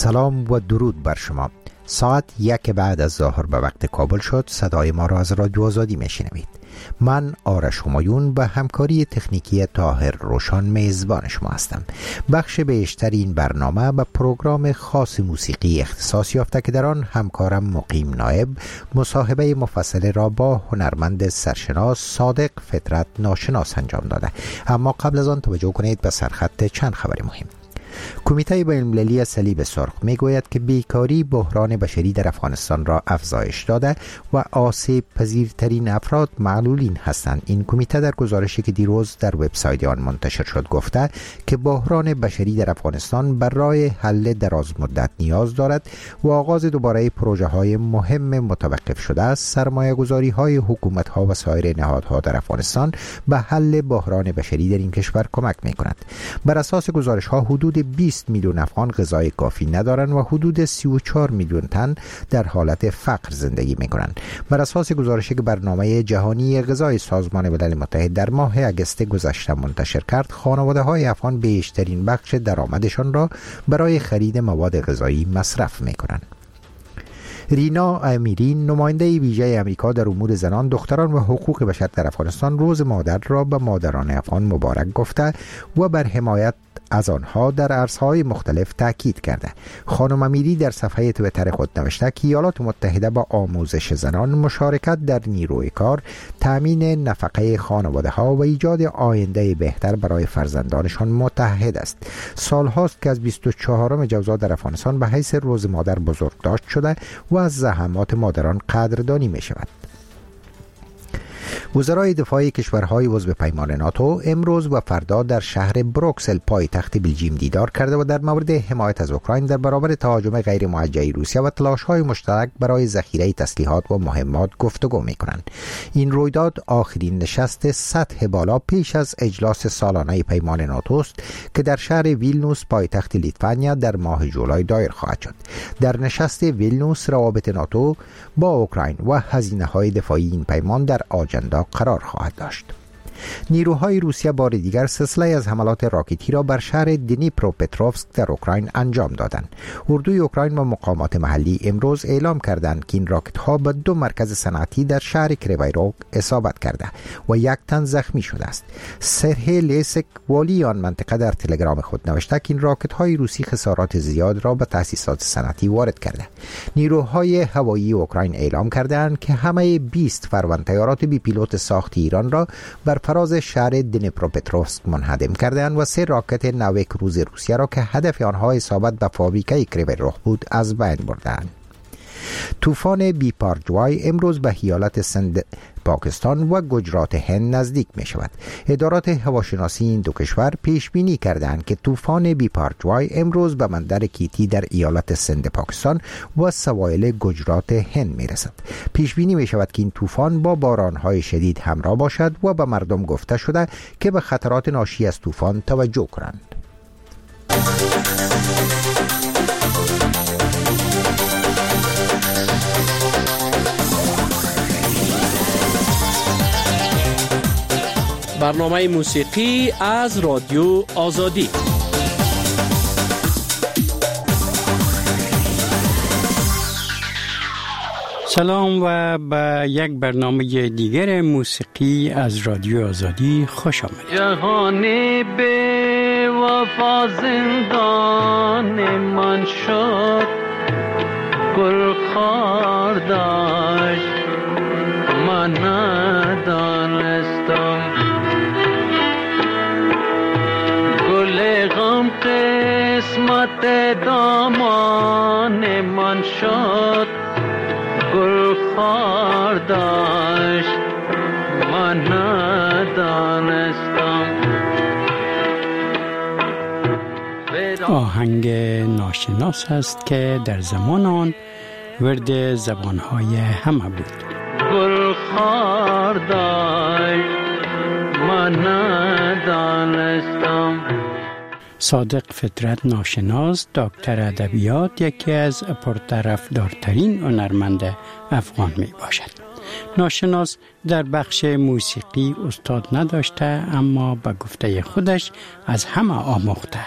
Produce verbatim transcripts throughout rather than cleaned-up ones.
سلام و درود بر شما. ساعت یک بعد از ظهر به وقت کابل شد. صدای ما را از رادیو آزادی میشنوید. من آرش همایون به همکاری تکنیکی طاهر روشان میزبان شما هستم. بخش بیشتر این برنامه به پروگرام خاص موسیقی اختصاص یافته که در آن همکارم مقیم نایب مصاحبه مفصل را با هنرمند سرشناس صادق فطرت ناشناس انجام داده. اما قبل از آن توجه کنید به سرخط چند خبر مهم. کمیته بین‌المللی صلیب سرخ میگوید که بیکاری بحران بشری در افغانستان را افزایش داده و آسیب پذیرترین افراد معلولین هستند. این کمیته در گزارشی که دیروز در وبسایت آن منتشر شد گفته که بحران بشری در افغانستان برای حل دراز مدت نیاز دارد و آغاز دوباره پروژه های مهم متوقف شده است. سرمایه گذاری های حکومت ها و سایر نهادها در افغانستان به حل بحران بشری در این کشور کمک می کند. بر اساس گزارش ها حدود بیست میلیون افغان غذای کافی ندارند و حدود سی و چهار میلیون تن در حالت فقر زندگی میکنند. بر اساس گزارشی که برنامه جهانی غذای سازمان ملل متحد در ماه اگست گذشته منتشر کرد، خانواده های افغان بیشترین بخش درآمدشان را برای خرید مواد غذایی مصرف میکنند. رینا امیری، نماینده ویژه امریکا در امور زنان، دختران و حقوق بشر در افغانستان، روز مادر را به مادران افغان مبارک گفته و بر حمایت از آنها در عرصه‌های مختلف تاکید کرده. خانم امیری در صفحه توییتر خود نوشته که ایالات متحده با آموزش زنان، مشارکت در نیروی کار، تامین نفقه خانواده ها و ایجاد آینده بهتر برای فرزندانشان متحد است. سال هاست که از بیست و چهارم جوزا در افغانستان به حیث روز مادر بزرگداشت شده و از زحمات مادران قدردانی می شود. وزرای دفاع کشورهای عضو پیمان ناتو امروز و فردا در شهر بروکسل پایتخت بلژیم دیدار کرده و در مورد حمایت از اوکراین در برابر تهاجم غیر موجه روسیه و تلاش‌های مشترک برای ذخیره تسلیحات و مهمات گفتگو می‌کنند. این رویداد آخرین نشست سطح بالا پیش از اجلاس سالانه پیمان ناتو است که در شهر ویلنوس پایتخت لیتوانیا در ماه جولای دایر خواهد شد. در نشست ویلنوس روابط ناتو با اوکراین و هزینه‌های دفاعی این پیمان در آجندا قرار خواهد داشت. نیروهای روسیه بار دیگر سلسله از حملات راکتی را بر شهر دنیپروپتروفسک در اوکراین انجام دادند. اردوی اوکراین و مقامات محلی امروز اعلام کردند که این راکت ها به دو مرکز صنعتی در شهر کریویروک اصابت کرده و یک تن زخمی شده است. سرهی لیسک، والی آن منطقه، در تلگرام خود نوشته که این راکت های روسی خسارات زیاد را به تأسیسات صنعتی وارد کرده. نیروهای هوایی اوکراین اعلام کردند که همه بیست فرمان طیارات بی پیلوت ساخت ایران را بر فراز شهر دنیپروپتروفسک منهدم کردند و سه راکت نو کروز روسیه را که هدف آنها اصابت به فابریکه کریویروک بود از بین بردند. طوفان بیپارجوای امروز به ایالت سند پاکستان و گجرات هند نزدیک می شود. ادارات هواشناسی این دو کشور پیش بینی کردند که طوفان بیپارجوای امروز به بندر کیتی در ایالت سند پاکستان و سواحل گجرات هند می رسد. پیش بینی می شود که این طوفان با بارانهای شدید همراه باشد و به مردم گفته شده که به خطرات ناشی از طوفان توجه کنند. برنامه موسیقی از رادیو آزادی. سلام و به یک برنامه دیگر موسیقی از رادیو آزادی خوش آمدید. جهانی به وفا زندان من شد، گل خار داشت من ندانستم، گل غم قسمت دامان من شد، گل خار داشت من ندانستم. آهنگ ناشناس است که در زمان آن ورد زبانهای همه بود. گل خار داشت من ندانستم. صادق فطرت ناشناس، دکتر ادبیات، یکی از پرطرفدارترین هنرمند افغان می باشد. ناشناس در بخش موسیقی استاد نداشته، اما به گفته خودش از همه آموخته است.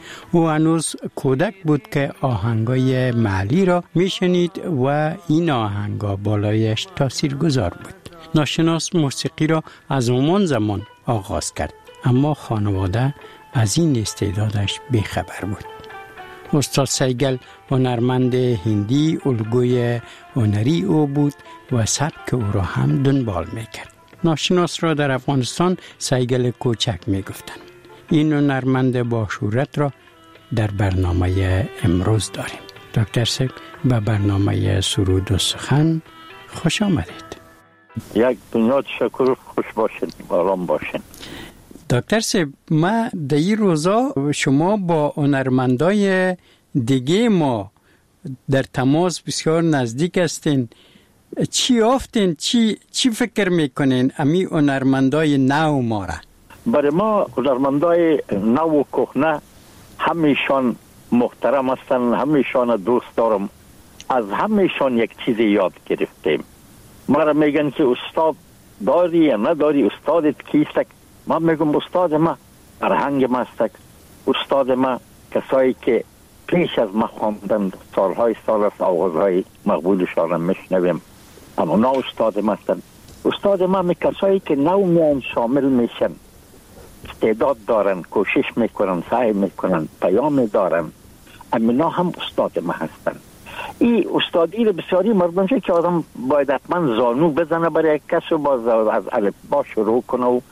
او هنوز کودک بود که آهنگای محلی را میشنید و این آهنگا بالایش تاثیرگذار بود. ناشناس موسیقی را از همان زمان آغاز کرد، اما خانواده از این استعدادش بیخبر بود. استاد سیگل هنرمند هندی الگوی هنری او بود و سبک او را هم دنبال میکرد. ناشناس را در افغانستان سیگل کوچک میگفتند. این هنرمند با شهرت را در برنامه امروز داریم. دکتر سیب به برنامه سرود و سخن خوش آمدید. یک دنیا شکر، خوش باشین، آرام باشین. دکتر سیب، ما در این روزا شما با هنرمندای دیگه ما در تماس بسیار نزدیک هستین. چی آفتین؟ چی چی فکر میکنین امی هنرمندای نو ما را؟ برای ما هنرمندای نو و کهنه همیشان محترم هستن، همیشان دوست دارم. از همیشان یک چیز یاد گرفتیم. ما را میگن که استاد داری یا نداری، استادت کیست؟ ما میگم استاد ما فرهنگ ما است. استاد ما کسایی که پیش از ما خواندن، سالهای سال است آوازهای مقبولشان را میشنویم، اما نه استاد ما هستند. استاد ما می کسایی که نو میان شامل میشن، استعداد دارن، کوشش میکنن، سعی میکنن، پیام دارن، اما هم استاد ما هستند. این استادی رو بسیاری مردم که آدم باید حتما زانو بزنه برای یک کس و باز از الفبا شروع کنه و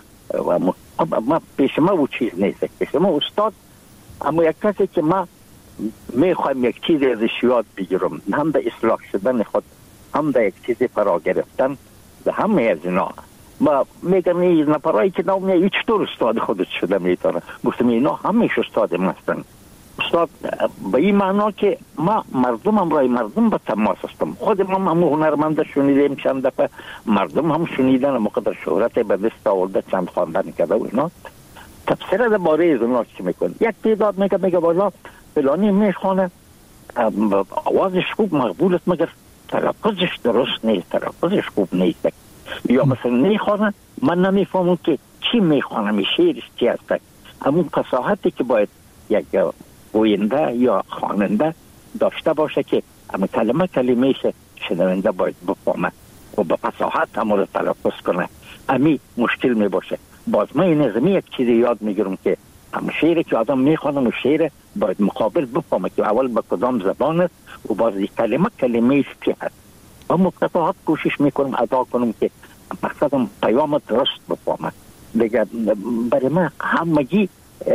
ما پیش ما او چیز نیست. پیش ما استاد اما یک کسی که ما میخوایم یک چیز ازش یاد بگیرم، هم در اصلاح شدن خود، هم در یک چیز فرا گرفتن، و همه از اینا ما میگن این نفرایی که نو میگه چطور استاد خودت شده میتونه. گفتم اینا همیشه استاد ما هستن. استاد به این معنا که ما مردم هم رای مردم به تماس هستم. خود ما هم هنرمنده شنیدیم چند دفعه، مردم هم شنیدن، مقدر شهرت به دست آورده، چند خواندن کرده و اینا تفسیر در باره از اونا چی میکنه. یک تعداد میگه میگه والا فلانی میخوانه آوازش خوب مقبول است مگر تلفظش درست نیست، تلفظش خوب نیست. یا مثلا میخوانه من نمیفهمم که چی میخوانه، شعرش چی هست. همون فصاحتی که باید یک گوینده یا خواننده داشته باشه که اما کلمه کلمهش شنونده باید بفهمه و به فصاحت هم رو تلفظ کنه. امی مشکل می باشه. باز من این از یک چیز یاد میگیرم که هم شعری که آدم میخوانه و شعر باید مقابل بفهمه که اول به کدام زبان است و باز کلمه کلمهش چی هست. و مفتاحات کوشش میکنم ادا کنم که مقصدم پیام درست بفهمه. دیگه برای من همگی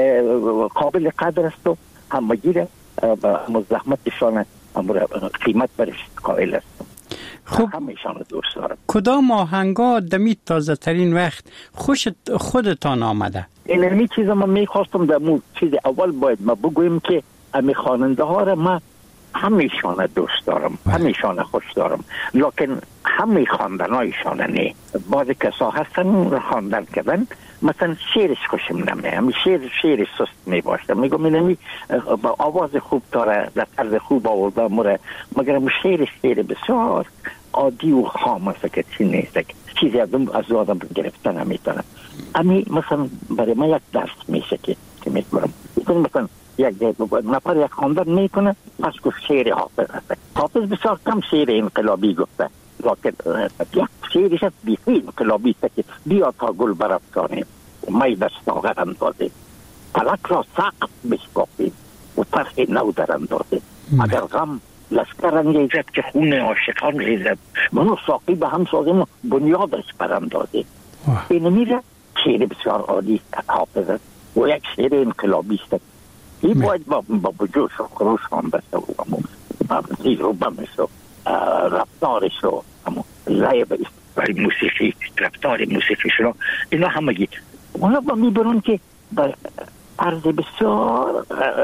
قابل قدر است و همگی را مزاحمتشان قیمت برش قائل است. خب همیشان دوست دارم. کدام آهنگا دمی تازه ترین وقت خوشت خودتان آمده؟ این همی چیز ما میخواستم در مو چیز اول باید ما بگویم که امی خواننده ها را ما همیشان دوست دارم، همیشان خوش دارم، لیکن همی خواندن هایشان نه. بعضی کسا هستن خواندن کردن مثلا شعرش خوشم نمیاد، همی شعر شعر سست می باشه، میگم اینمی با آواز خوب داره، در طرز خوب آورده مره، مگر شعر شعر بسیار عادی و خام است که چی نیست، چیزی از از آدم گرفتن نمیتونه. امی مثلا برای ما یک درس میشه که که میگم مثلا یک نفر یک خواندن میکنه پس گفت شعر حافظ هست. حافظ بسیار کم شعر انقلابی گفته، لیکن یک شعرش هست بیخی انقلابی است که بیا تا گل برافکنیم و می دست آغر اندازیم، فلک را سقف بشکافیم و طرح نو در اندازیم. اگر غم لشکر انگیزد که خون عاشقان ریزد، منو ساقی به هم سازیم و بنیادش براندازیم. این میره شعر بسیار عالی حافظ است و یک شعر انقلابی است. این باید با با جوش و خروش هم بسته و زیر و بمش و رفتارش و لعب موسیقی، رفتار موسیقیش رو اینا همگی اونا با میبرون که با عرض بسیار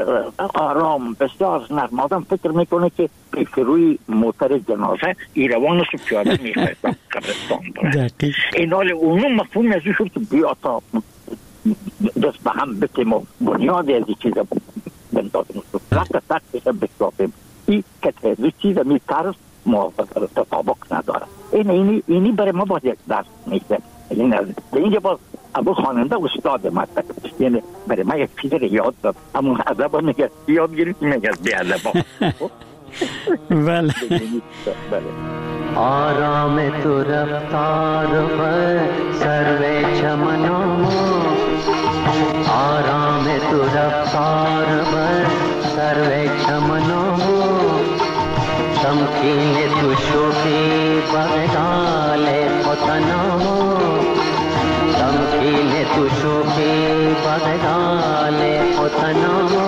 آرام، بسیار نرم. آدم فکر میکنه که پیش روی موتر جنازه ایروانش رو پیاده میخواید قبرستان بره. این حال اونو مفهوم از شد که بیا تا دست به هم بتیم و بنیاد از این چیزا بندازیم رفت تختش بشکافیم. این که از این چیزا می طرز موافق تطابق نداره. این اینی اینی برای ما باید یک درس میشه. این از اینجا باز ابو خواننده استاد ما یعنی برای من یک چیز رو یاد داد، اما ادب میگه یاد گرفتی میگه بی ادب. بله. بله. آرام تو رفتار پر سروے چمنوں، آرام تو رفتار پر سروے چمنوں، تمکین تو شوخی بغدال فتنوں، تمکین تو شوخی بغدال فتنوں.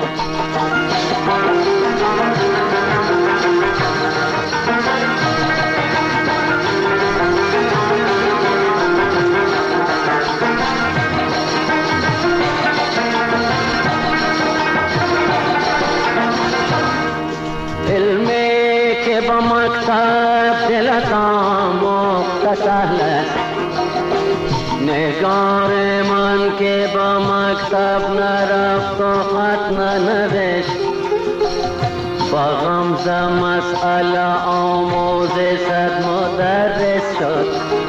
نگار من که با مکتب نرفت و خط ننوشت، با غمزه مسئله آموز صد مدرس شد.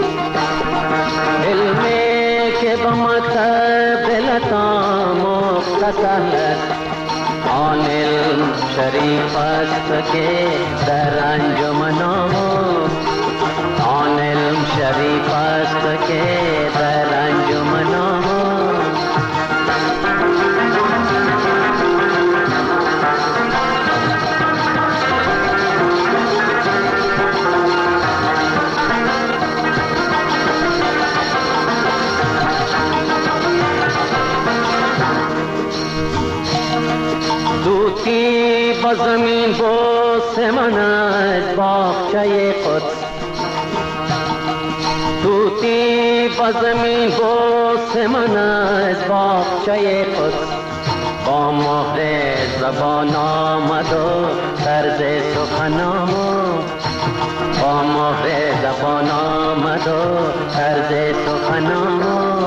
علمی که با مکتب دلتا مختصر است، آن علم شریف است که در انجمنام، آن علم شریف است که در انجمنام. دوتی با زمین بوس من از باغچه قدس، توتی با زمین بوس من از باغچه قدس، با مهر زبان آمد و طرز سخنام، با مهر زبان آمد و طرز سخنام.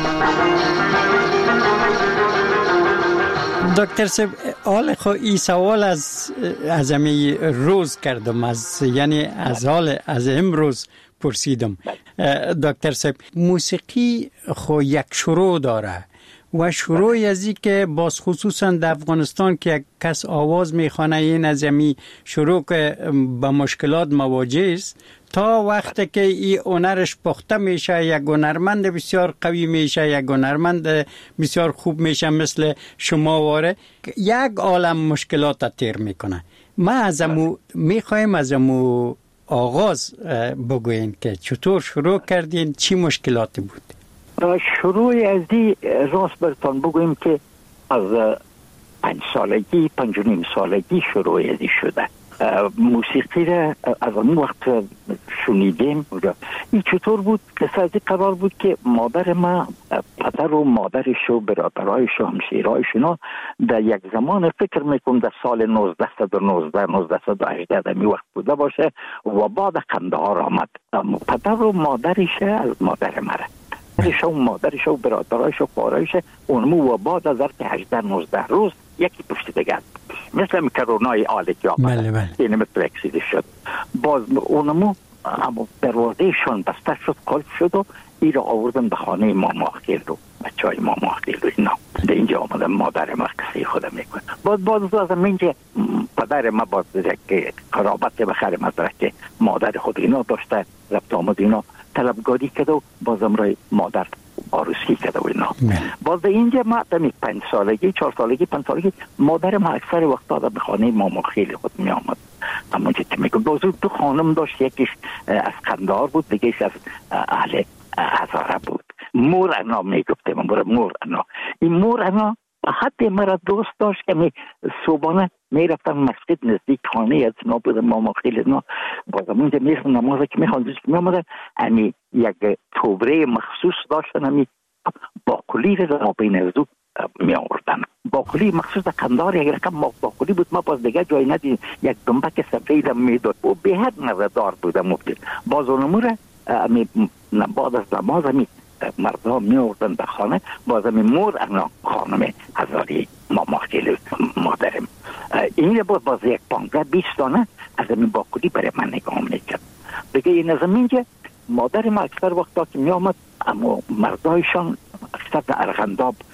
دکتر صاحب، حال خو این سوال از از امی روز کردم، از یعنی از حال از امروز پرسیدم. دکتر صاحب، موسیقی خو یک شروع داره و شروع ازی که باز خصوصا در افغانستان که یک کس آواز میخوانه این از امی شروع که با مشکلات مواجه است، تا وقتی که این هنرش پخته میشه، یک هنرمند بسیار قوی میشه، یک هنرمند بسیار خوب میشه مثل شما واره، یک عالم مشکلات تیر میکنه. ما از امو میخوایم از امو آغاز بگوین که چطور شروع کردین، چی مشکلاتی بود؟ شروع از دی راست برتان بگویم که از پنج سالگی پنج و نیم سالگی شروع از دی شده. موسیقی را از اون وقت شنیدیم. این چطور بود؟ که از قرار بود که مادر ما، پدر و مادرش و برادرایش و همسایه‌هایشون در یک زمان فکر میکنم در سال نوزده صد و نوزده نوزده صد و هجده در می وقت بوده باشه و بعد قندهار آمد. پدر و مادرش از مادر مره، پدرش و مادرش و برادرایش و خواهرایش اونمو و بعد از هجده نوزده روز یکی پشت دیگر مثل کرونای آلی که آمده. بله بله. اینه مثل اکسیده شد. باز اونمو اما دروازهشون بسته شد، قلب شد و ای را آوردن به خانه ماما خیل رو، بچه های ماما خیل رو. اینا در اینجا آمدن مادر ما قصه خودم میکنه. باز باز از اینجا پدر ما باز که قرابت بخیر مدرک که مادر خود اینا داشته، رفت آمد اینا طلبگاری کرده و بازم رای مادر آروسی کرده و اینا. باز اینجا ما دمی پنج سالگی چهار سالگی پنج سالگی مادر ما اکثر وقت داده به خانه ماما خیلی خود می آمد. اما چه میگم باز دو خانم داشت، یکیش از قندهار بود، دیگهش از اهل هزاره بود. مور انا میگفته من مور انا. این مور انا حتی مرا دوست داشت که می صبحانه میرفتن مسجد نزدیک خانه از نا بود ماما خیلی نا. بازم اونجا میرفتن نماز که میخواندن که میامدن امی یک توبره مخصوص داشتن، امی باقلی رو ما بین از دو می آوردن. باقلی مخصوص در قندهار یک رقم باقلی بود، ما باز دیگه جای ندید، یک دنبک سفید میداد و به حد نظردار بود. مفتی باز اونمو را امی بعد از نماز امی مردم می آوردن به خانه. باز امی مور انا خانم هزاری ماما خیلی مادرم این باز باز یک پانزده بیست دانه از امی باقلی برای من نگاه میکرد. دیگه این از اینجا مادر ما اکثر وقتا که می آمد اما مردایشان اکثر در ارغنداب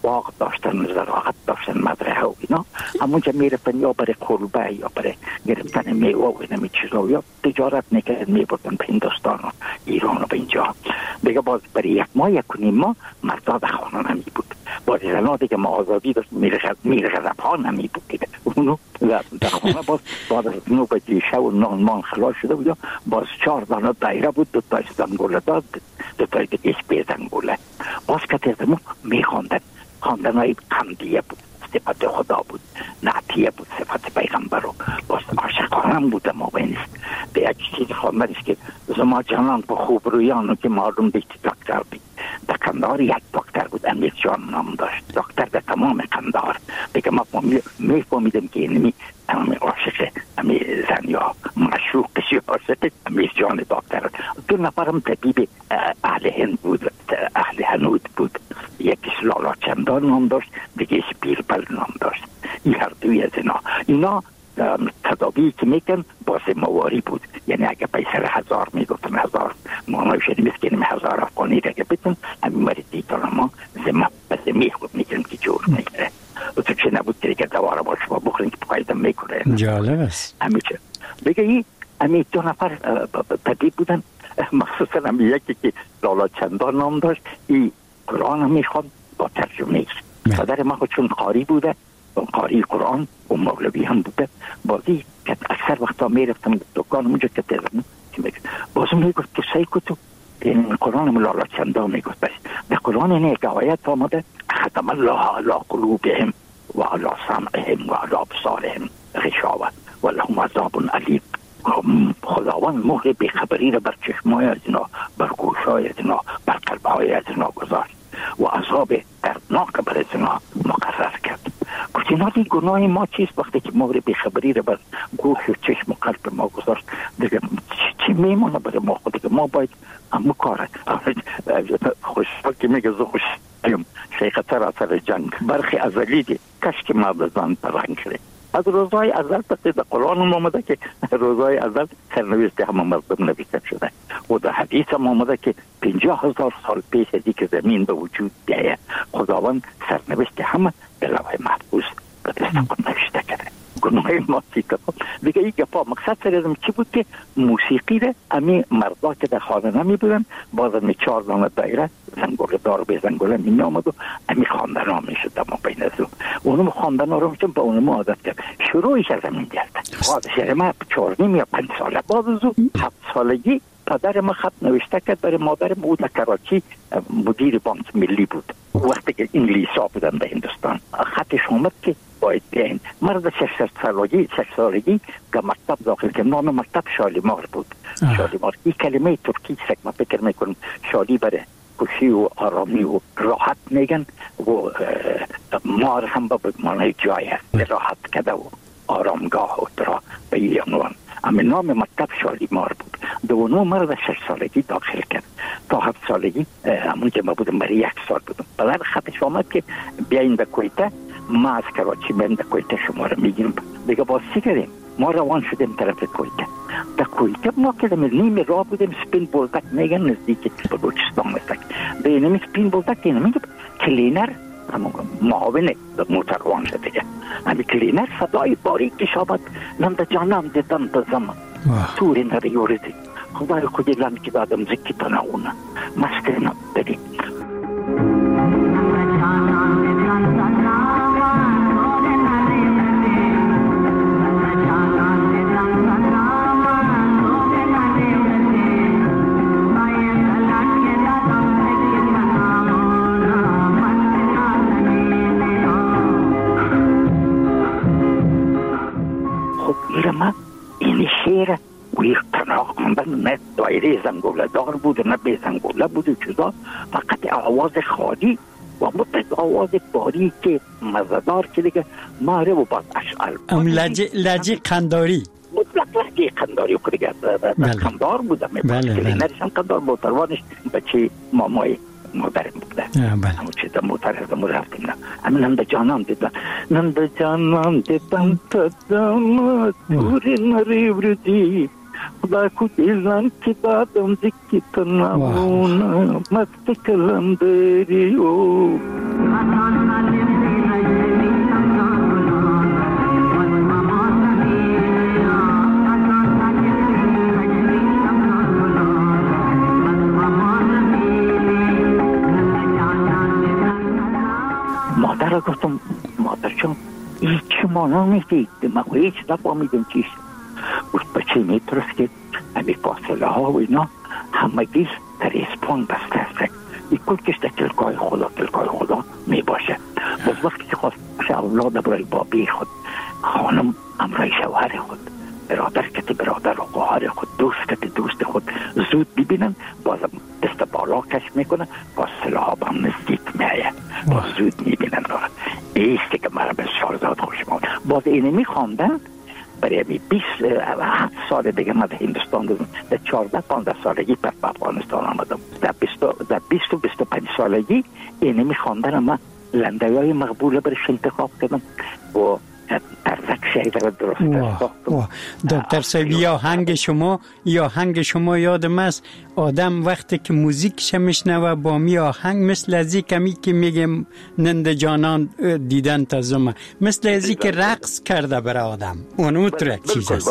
باغ داشتن، زراعت داشتن، مزرعه و اینا، همونجا میرفتن یا برای کلبه یا برای گرفتن میوه و اینمی چیزا، یا تجارت میکردن میبردن به هندوستان و ایران و به اینجا. دیگه باز برای یک ماه یک کنیم ما مردا در خانه نمی بود، باز زنا دیگه ما آزادی داشت، میر غضب ها نمی بود دیگه، اونو در خانه باز باز از نو بجی شو و نان مان خلاص شده بود، باز چهار دانه دایره بود، دو تایش زنگوله داد، دو تای دیگه بی زنگوله، باز کتیزمو میخواندن، خواندن های قمدیه بود، صفت خدا بود، نعتیه بود، صفت پیغمبر رو، باز عاشقانم بود. ما بینست به یک چیز خواندنش که زما جانان په خوب رویانو که معلوم دیگه دکتر بید. در قندهار یک دکتر بود، امیر جان نام داشت، دکتر در تمام قندهار. دیگه ما میفهمیدم که اینمی امیر عاشق امیر زن یا مشروقش یا عاشق امیر جان دکتر. دو نفرم طبیب اهل هند بود، اهل هنود بود، یکیش لالا چندان نام داشت، دیگهش بیربل نام داشت. این هر دوی از اینا اینا تدابی که میکن باز مواری بود، یعنی اگه پیسر هزار میگفتن هزار مانوشه نمیسکنیم هزار افغانی اگه بتون همین مریض دیتان ما زمه بس میخود میکنم که جور میگره و تو چه نبود که دواره با شما بخورین که فایده میکنه. جالب است. همیشه بگه ای همی دو نفر طبیب بودن، مخصوصا همی یکی که لالا چندان نام داشت، ای قرآن هم میخواد با ترجمه ایست. پدر ما خود چون قاری بوده، قاری قرآن و مولوی هم بوده، بازی که اکثر وقتا میرفتم دکان اونجا که تزمون بازم میگفت که سعی کتو این قرآن مولانا چندان میگفت بس در قرآن این یک آیت آمده ختم الله علی قلوبهم و علی سمعهم و علی ابصارهم غشاوه و لهم عذاب علیم. خداوند مهر بیخبری را بر چشمای از اینا، بر گوشای از اینا، بر قلبهای از اینا گذاشت و عذاب دردناک بر از اینا مقرر کرد. گفت اینا دی گناه ما چیست وقتی که مهر بیخبری را بر گوش و چشم و قلب ما گذاشت؟ دیگه چی میمونه برای ما؟ خود ما باید همو کاره خوشحال که میگه زو خوش ایم شیخه اثر جنگ برخی ازلی دی کشک مردزان پرنگ کرده. از روزهای ازل پس در قرآن آمده که روزهای ازل سرنوشت همه مردم نوشته شده و در حدیث هم آمده که پنجاه هزار سال پیش از که زمین به وجود بیایه خداوند سرنوشت همه به لوح محفوظ به دست خود نوشته کرده. گناه ما چی که دیگه این گفا مقصد سرزم چی بود که موسیقی ده امی مردا که در خانه نمی بودن باز امی چهار دانه دایره زنگوله دار به زنگوله می آمد و امی خواندن ها می شد اما بین از او اونم خواندن ها رو میشون به اونم عادت کرد. شروعش از همین گرد خواهد ما چهار نیم یا پنج ساله باز از او هفت سالگی پدر ما خط نوشته کرد برای مادرم. او در کراچی مدیر بانک ملی بود وقتی که انگلیسا بودن در هندوستان. خطش آمد که باید بیاین. مرد شش سالگی شش سالگی که مکتب داخل که نام مکتب شالیمار بود. آه. شالیمار این کلمه ترکی سک ما فکر میکنم شالی بره خوشی و آرامی و راحت میگن و مار هم با معنی جای هست راحت کده و آرامگاه و درا به این عنوان. اما نام مکتب شالیمار بود. دوانو مرد شش سالگی داخل کرد تا هفت سالگی همون که ما بودم برای یک سال بودم. بعد خطش آمد که بیاین به کویته ما از کراچی بیاین به کویته شما رو میگیرم. دیگه باز چی کردیم؟ ما روان شدیم طرف کویته. در کویته ما که نیم راه بودیم سپین بولدک میگن نزدیک بلوچستان مستک. به اینمی سپین بولدک اینمی کلینر همون معاونه موتر روان شده دیگه. همی کلینر صدای باریکش آمد نمده جانم دیدم تا زمان توری نره یوردی خدای خودی لند که دادم زکی تناونه مسترنا بدی این شیر ویر تنها خواندن نه دایره زنگوله دار بود نه به زنگوله بود و چیزا فقط آواز خالی و مطلق آواز باری که مزدار که دیگه ماره و باز اشعال ام لجه لجه قنداری مطلق لجه قنداری که دیگه قندار بودم نرشم قندار موتروانش بچه مامای مادرم بوده همون چیز موتر هستم رفتیم نه همین هم به جانان دیدم نم به جانان دیدم تا داماد دوری نری وردی خدا کدیلن که دادم زکی تنمونه مست کلم داری او ما نمیدید ما هیچ نفهمیدیم چیست. و بچه میترست که همی فاصله ها و اینا همگی در اسپان بسته است. این کل کشته تلکای خدا تلکای خدا می باشه. باز وقتی که خواست اولاد برای بابی خود، خانم امرای شوهر خود، برادر کتی برادر و خواهر خود، دوست کتی دوست خود زود ببینن، بازم دست بالا کش میکنن، باز سلاح با هم نزدیک میایه، باز زود میبینن. ایستی که مرا بسیار زاد خوشم آمد. باز اینه میخواندن برای می بیست هفت سال دیگه من در هندوستان بودم. در چهارده پانزده سالگی پر به افغانستان آمدم. در بیست و بیست و پنج سالگی اینه میخواندن من لندهی های مقبوله برش انتخاب کردم و ترزک شهید را درست ساختم. دکتر صاحب یا آهنگ شما یا آهنگ شما یادم است آدم وقتی که موزیکش میشنوه با می آهنگ مثل ازی کمی که میگم نند جانان دیدن تازم مثل ازی که رقص کرده برای آدم اون اون یک چیز است.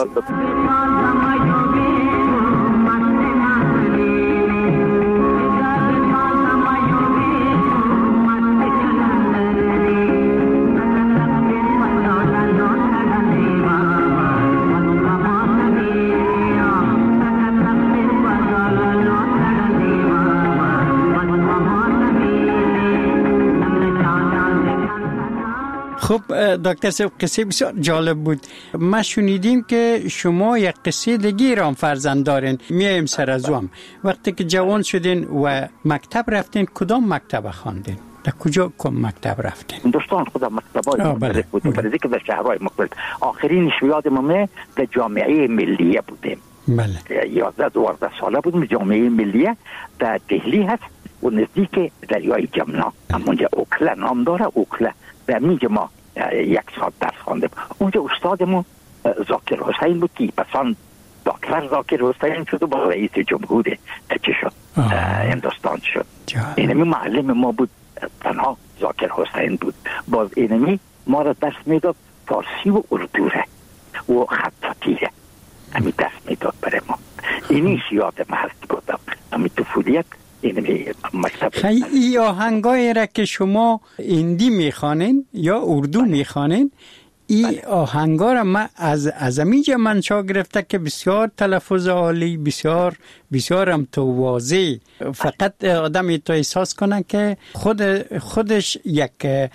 خب دکتر صاحب قصه بسیار جالب بود. ما شنیدیم که شما یک قصه دیگه را فرزند دارین. میایم سر از هم وقتی که جوان شدین و مکتب رفتین کدام مکتب خواندین؟ در کجا کم مکتب رفتین؟ هندوستان خودم مکتبای مختلف بود. برای که در شهرهای مختلف آخرینش یادمه در جامعه ملیه بودیم. بله. یازده دوازده ساله بودیم. جامعه ملیه در دهلی هست و نزدیک دریای جمنا. همونجا اوکلا نام داره. اوکلا در میگه ما یک ساعت درس خواندیم. اونجا استادمون ذاکر حسین بود که پسان دکتر ذاکر حسین شد و با رئیس جمهور چه شد هندوستان شد. اینمی معلم ما بود تنها ذاکر حسین بود. باز اینمی ما را درس میداد فارسی و اردو و خطاطیه همی درس میداد برای ما. اینی یاد ما هست بودم همی طفولیت خیلی ای آهنگایی را که شما هندی میخوانین یا اردو میخوانین ای آهنگا را من از از امیجا منشا گرفته که بسیار تلفظ عالی بسیار بسیار هم تو واضح فقط آدمی تو احساس کنه که خود خودش یک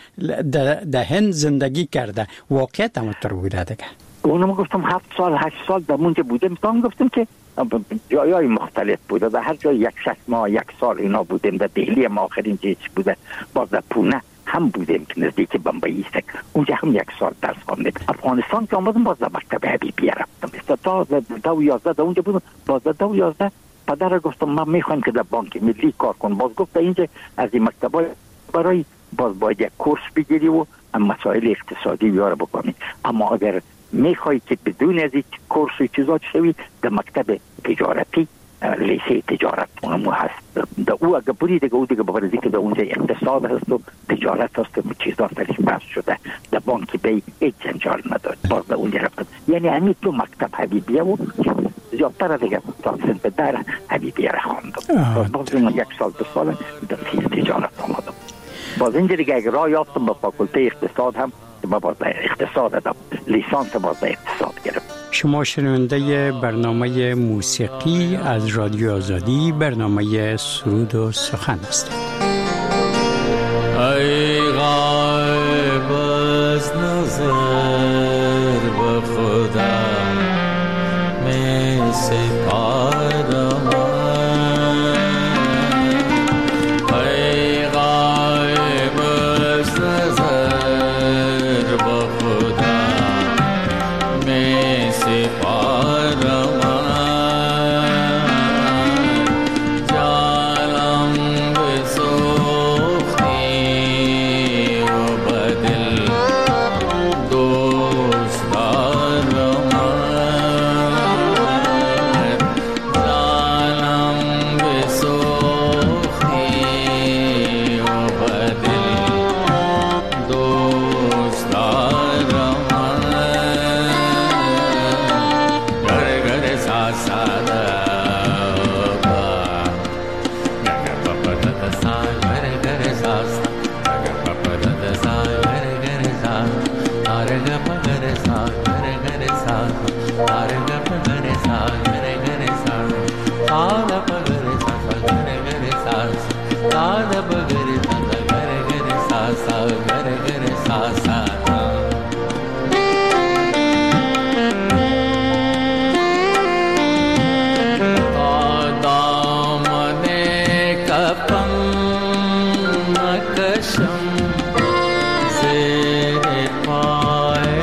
ده هند زندگی کرده واقعیت هم طور بوده دیگه. اونم گفتم هفت سال هشت سال در اونجا بودم تا گفتم که جایای مختلف بوده در هر جای یک شش ماه یک سال اینا بودیم. در دهلی ما آخرین جیش بوده. باز در پونه هم بودیم که نزدیک بمبئی است اونجا هم یک سال درس خواندیم. افغانستان که آمدم باز در مکتب حبیبیه رفتم تا دو و یازده در اونجا بودم. باز در دو و یازده پدر گفتم من میخوایم که در بانک ملی کار کنم. باز گفت اینجا از این مکتبای برای باز باید یک کورس بگیری و مسائل اقتصادی بیاره بکنی. اما اگر میخوایی که بدون از این کورس و چیزات شوی در مکتب تجارتی لیسه تجارت اونمو هست. در او اگه بری دیگه او دیگه ببرزی که در اونجا اقتصاد هست و تجارت هست و چیزات درش بحث شده. در بانک بی هیچ جنجال نداد. باز در اونجا رفت. یعنی همین تو مکتب حبیبیه و زیادتر دیگه تا سنت در حبیبیه را خواندم. باز این یک سال دو سال در فیل تجارت آمدم. باز اینجا دیگه اگه راه یافتم با فاکولته اقتصاد هم با باز اقتصاد دادم. لیسانس باز اقتصاد گرفت. شما شنونده برنامه موسیقی از رادیو آزادی برنامه سرود و سخن هستید. ای غایب از نظر به خدا می سپارم. ای غایب از نظر به خدا می سپارم. جانم بسوختی و بدل دوست دارم. साध बगरे सा गरे गरे सा सा गरे गरे सा सा दामने कपम नकशम ज़ेरे पाए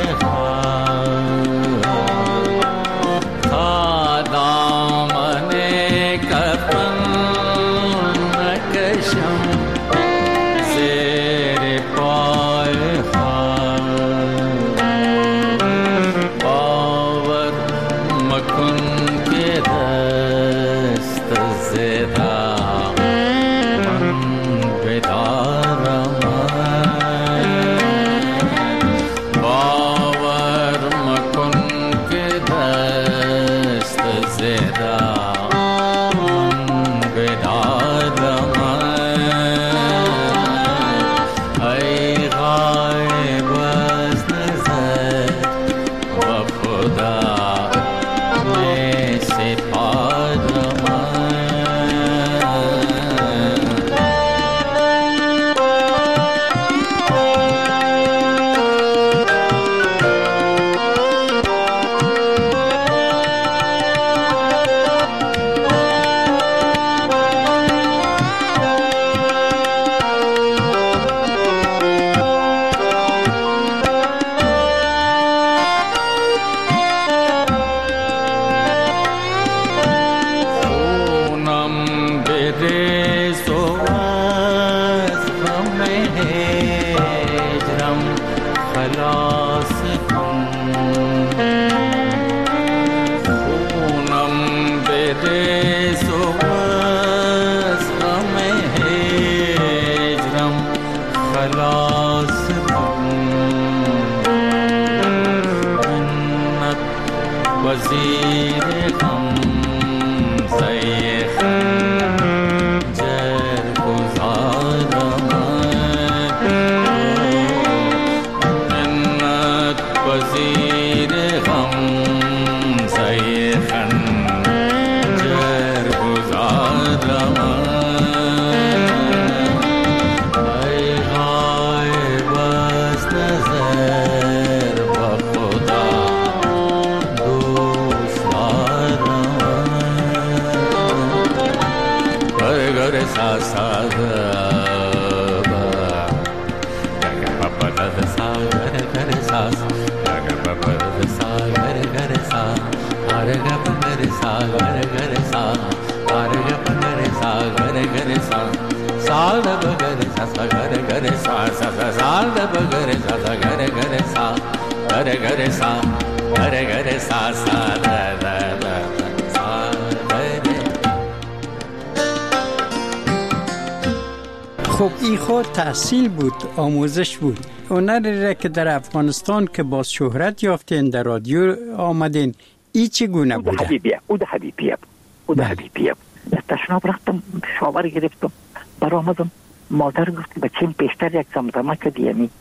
خب این خود تحصیل بود، آموزش بود. هنری را که در افغانستان که باز شهرت یافتین در رادیو آمدین، ای چگونه بوده؟ او ده حبیبیه او ده حبیبیه او ده حبیبیه تشناب رفتم شاور گرفتم برآمدم، مادر گفت بچه‌م پیشتر یک زمزمه کردی، یعنی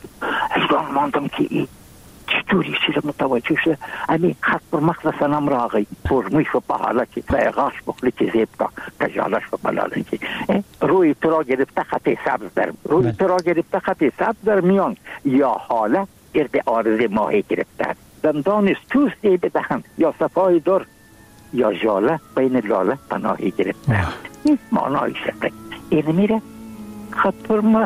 حیران ماندم که این چطوری چیز متوجه شده. امی خط پر مغز سنم راغی فرمیش و پهاله که سایغاش بخلی که زیب که کجالش و بلاله که روی تو را گرفته خط سبز در روی تو را گرفته خط سبز در میان، یا حاله گرد آرز ماهی گرفته، دندان توس ای بدهن، یا صفای در یا جاله بین لاله پناهی گرفته. این معنای شده این میره خط پر مغز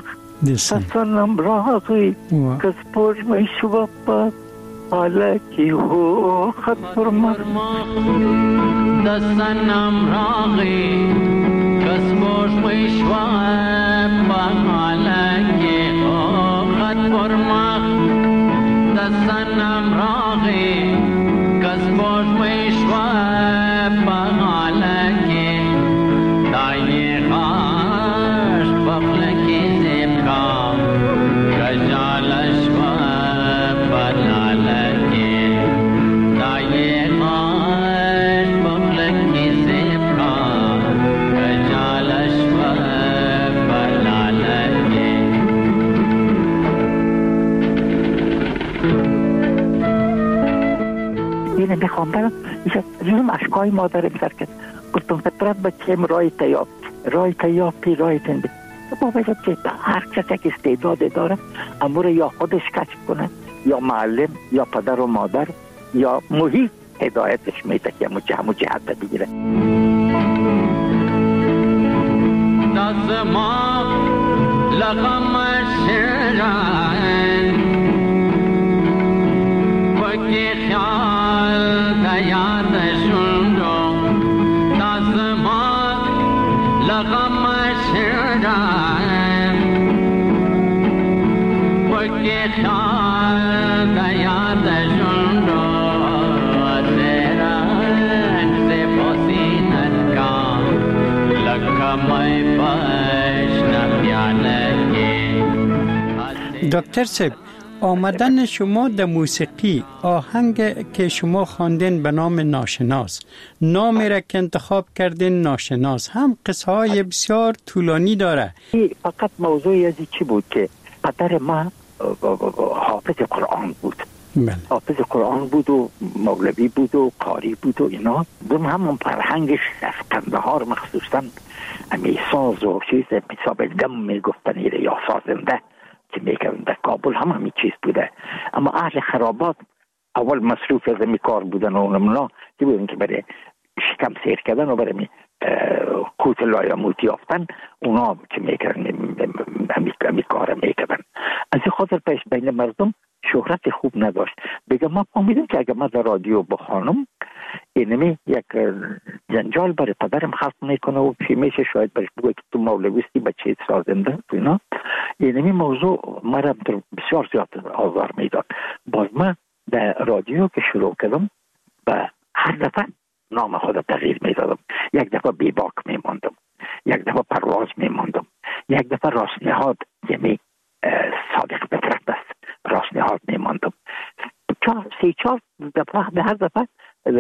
سنم راغی کس پرش میشو با حالا که هو خط پر مغز دستنم راغی کس پرش میشو با حالا که هو خط پر مغز دستنم راغی کس پرش میشو با حالا که دایی خاش بفلکی زیبکا کجالش و بلالکی دایی خاش بفلکی زیبکا کجالش و بلالکی. اینه میخوام برم ایشا زیم اشکای مادرم سر کرد، گفتم فطرت بچه امرای تیاب رایت یا پی رایتن بی با باید که هر کسی که استعداد داره امور یا خودش کشف کنه یا معلم یا پدر و مادر یا محیط هدایتش میده که همون جهت بگیره. نظما لغم شرعن وکی خیال دیادشون رو نظما لغم شرعن وکی خیال دیادشون رو دکتر صاحب، آمدن شما در موسیقی، آهنگ که شما خواندین به نام ناشناس، نامی را که انتخاب کردین ناشناس، هم قصه های بسیار طولانی داره. فقط موضوعی ازی چی بود که پدر ما حافظ قرآن بود. بله. حافظ قرآن بود و مولوی بود و قاری بود و اینا. دوم همون فرهنگش از کندهار مخصوصا امی ساز و چیز حساب دم میگفتن یا سازنده که میگن در کابل هم همین چیز بوده. اما اهل خرابات اول مصروف از می کار بودن و اونمنا که بودن که برای شکم سیر کردن و برای قوت لایموت یافتن اونا که میکردن همی کار میکردن. از این خاطر پیش بین مردم شهرت خوب نداشت. بگم ما فهمیدم که اگر ما در رادیو بخوانم اینمی یک جنجال برای پدرم خلق میکنه و چی میشه شاید برش بگوی که تو مولویستی بچه سازنده اینا. اینمی موضوع مرا بسیار زیاد آزار میداد. باز من در رادیو که شروع کردم به هر دفعه نام خود تغییر میدادم. یک دفعه بیباک میماندم، یک دفعه پرواز میماندم، یک دفعه راست نهاد یعنی صادق بطرت است راست نهاد میماندم. چهار سی چهار دفعه به هر دفعه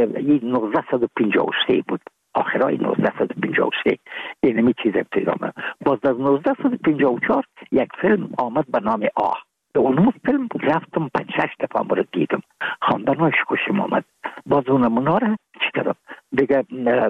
نوزده و پنجاه و سه بود، آخرای نوزده و پنجاه و سه اینمی چیز ابتدامه. باز در نوزده و پنجاه و چهار یک فیلم آمد به نام آه. به اون فیلم رفتم پنج شش دفعه مورد دیدم، خواندنش خوشم آمد. باز اون مناره چی کردم دیگه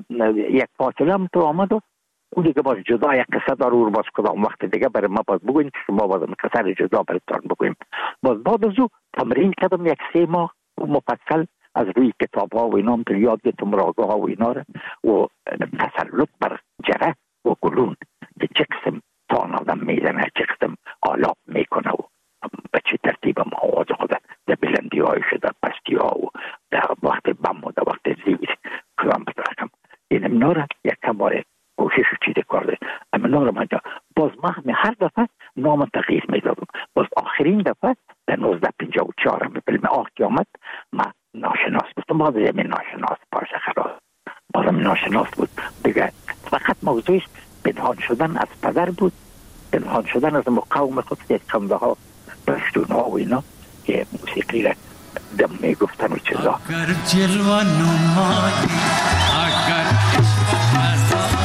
یک فاصله هم تو آمد و اون دیگه باز جدا یک قصه داره و باز کدام وقت دیگه برای ما باز بگوین که شما باز قصه جدا برایتان بگویم. باز بعد از او تمرین کردم یک سه ماه مفصل از روی کتاب ها و اینا تو یاد گرفتم راگه ها و اینا و تسلط بر جره و گلون که چه قسم تان آدم میزنه، چه قسم آلاب میکنه و به چه ترتیب هم آواز خود در بلندی های شده، پستی ها و در وقت بم و در وقت زیر کدام بترکم این امنا را یک کماره کوشش چیده کرده. امنا را منجا باز ما هر دفعه نام تغییر میدادم. باز آخرین دفعه در نوزده پنجاه و چهار به فیلم آه که آمد ما ناشناس بودم. باز یمی ناشناس پاشه خراز بازم ناشناس بود دیگه. فقط موضوعش پنهان شدن از پدر بود، پنهان شدن از مقاوم خود که خنده ها پشتون ها و اینا که موسیقی را دم میگفتن و چیزا. اگر جلوه نمایی، اگر عشق فضا،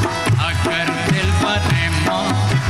اگر دل بر ما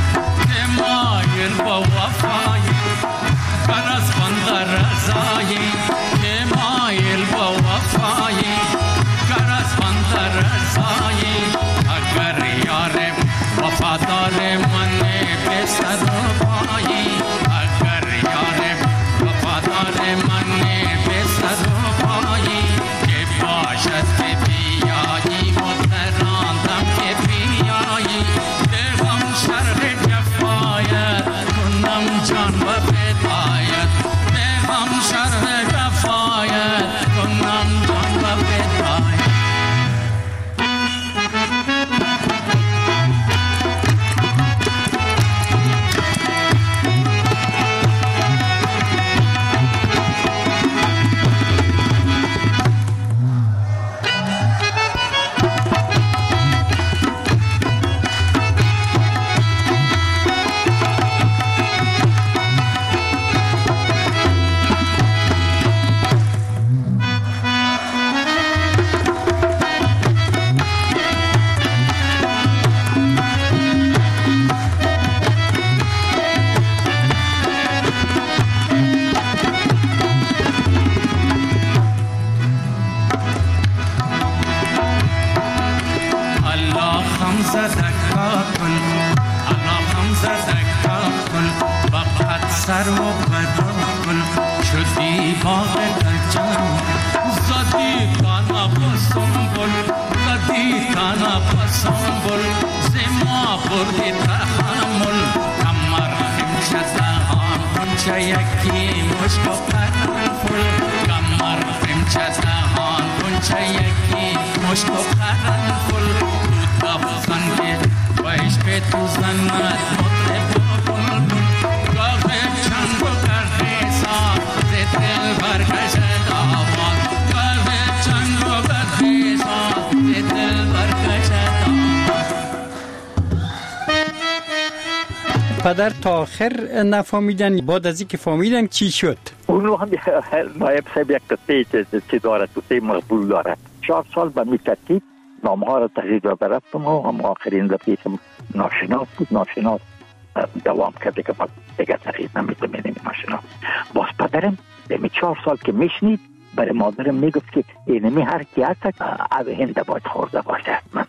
مایل با وفایی، بر از بند رضایی که مایل با وفایی، گر از بند رضایی، اگر یار وفادار من به سر و پایی، اگر یار وفادار من به سر و پایی، که باشد که بیایی مدراندم که بیایی، دلم شرق جفایت کنم جان و بدایت، دلم شرق جفایت کنم جان و بدایت. سر و بدل شدی باغ گلچن زدی تانا پسنبل زدی تانا پسنبل زما بردی تحمل کمر همشه دهان کنچه یکی مشک و قرنفل کمر همشه دهان کنچه یکی مشک و قرنفل تو دفزن که ویش به تو زند مطرب پدر تا آخر نفهمیدن، بعد از اینکه فهمیدن چی شد؟ اونو هم نایب صاحب یک قصه چی دارد، قصه مقبول دارد. چهار سال به می ترتیب نامه ها را تحریر را برفتم و هم آخرین دفعه که ناشناس بود، ناشناس دوام کرده که دیگه تغییر نمیتونم اینمی ناشناس. باز پدرم دمی چهار سال که میشنید برای مادرم میگفت که اینمی هر کی هست او هنده باید خورده باشه. من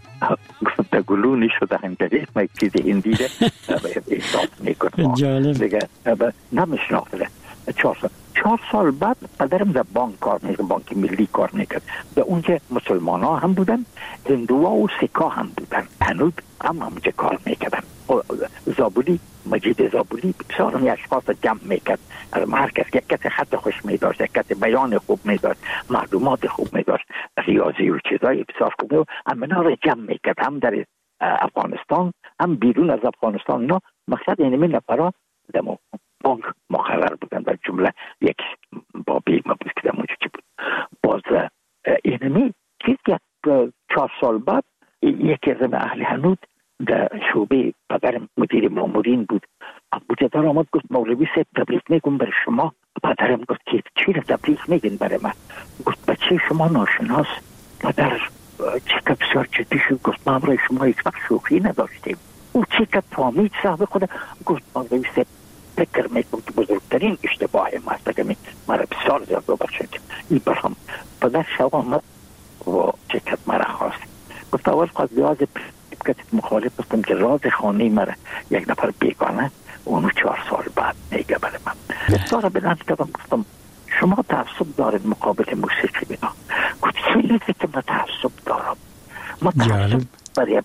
در گلونی شده هم دارید ما یک چیزی هندیده احساس میکنم دیگه نمیشناخته. چهار سال چهار سال بعد پدرم در بانک کار میکرد، بانک ملی کار میکرد. در اونجا مسلمان ها هم بودن، هندوها و سکا هم بودن، هنوز هم همونجا کار میکردن. زابولی مجید زابولی بسیار همی اشخاص جمع میکرد. هر کس یک کسی خط خوش میداشت، یک کسی بیان خوب میداشت، معلومات خوب میداشت، ریاضی و چیزای بسیار خوب میداشت. همه را جمع میکرد، هم در افغانستان هم بیرون از افغانستان. نه مقصد اینمی نفرها در بانک مقرر بودن و جمله یک بابی ما بود که در اونجا چی بود. باز اینمی چیز که چهار سال بعد یکی از اهل هنود در شعبه پدرم مدیر مامورین بود، ابوجا دار آمد گفت مولوی صاحب تبلیغ میگم برای شما. پدرم گفت که چی را تبلیغ میگن برای من؟ گفت بچه شما ناشناس. پدر چقدر بسیار جدی شد، گفت ما برای شما هیچ وقت شوخی نداشتیم. او چقدر فهمید صاحب خود، گفت مولوی صاحب فکر میکنم که بزرگترین اشتباه ما است که می مرا بسیار زیاد ببخشید. این برهم پدر شب آمد و چقدر مرا خواست. گفت اول خواست بیاز که مخالف بستم که راز خانه مرا یک نفر بیگانه اونو چهار سال بعد میگه برای من. بسیار بلند کردم گفتم شما تعصب دارید مقابل موسیقی بنا. گفت چیزی که من تعصب دارم؟ ما تعصب برای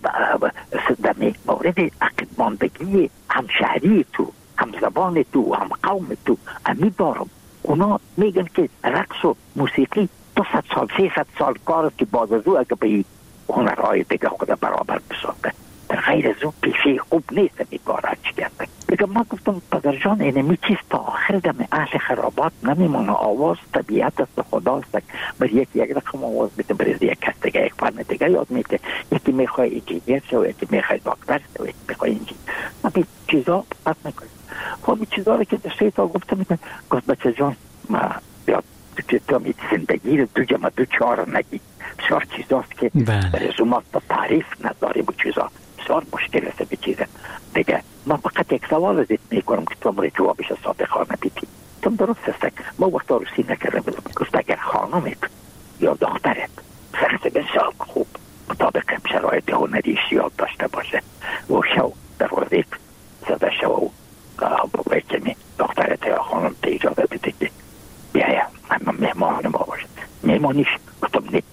در مورد عقیده ماندگی همشهری تو، هم زبان تو، هم قوم تو امی دارم. اونا میگن که رقص و موسیقی دو ست سال سه ست سال کار است که باز از او اگه به هنرهای دیگه خود برابر بسازه. در غیر از اون پیشه خوب نیست می کار چی کرده. بگم ما گفتم پدر جان اینمی چیز تا آخر دم اهل خرابات نمیمونه. آواز طبیعت است، خداست. بر یکی یک رقم آواز بیده، بر یک کس دیگه یک فن دیگه یاد میده. یکی میخواه انجینیر شو، یکی میخواه دکتر شو، یکی میخواه انجینیر. ما به چیزا پس نکنیم. خب این چیزا رو که در سه تا گفته میکنم. گفت بچه جان ما بیاد تو می زندگی رو دو جمع دو چهار نگی. بسیار چیزاست که رزومات با تعریف نداریم و چیزا بسیار مشکل است به چیزه دیگه. ما فقط یک سوال ازت میکنم که تو مورد جوابش صادقانه بیتی. تم درست است ما وقتا روسی نکردم. گفت اگر خانمت یا دخترت شخص بسیار خوب مطابق شرایط هنریش یاد داشته باشه و شو در وظیف زده شو و باید که دخترت یا خانمت اجازه بده که بیایم من مهمان ما باشه. مهمانیش گفتم نه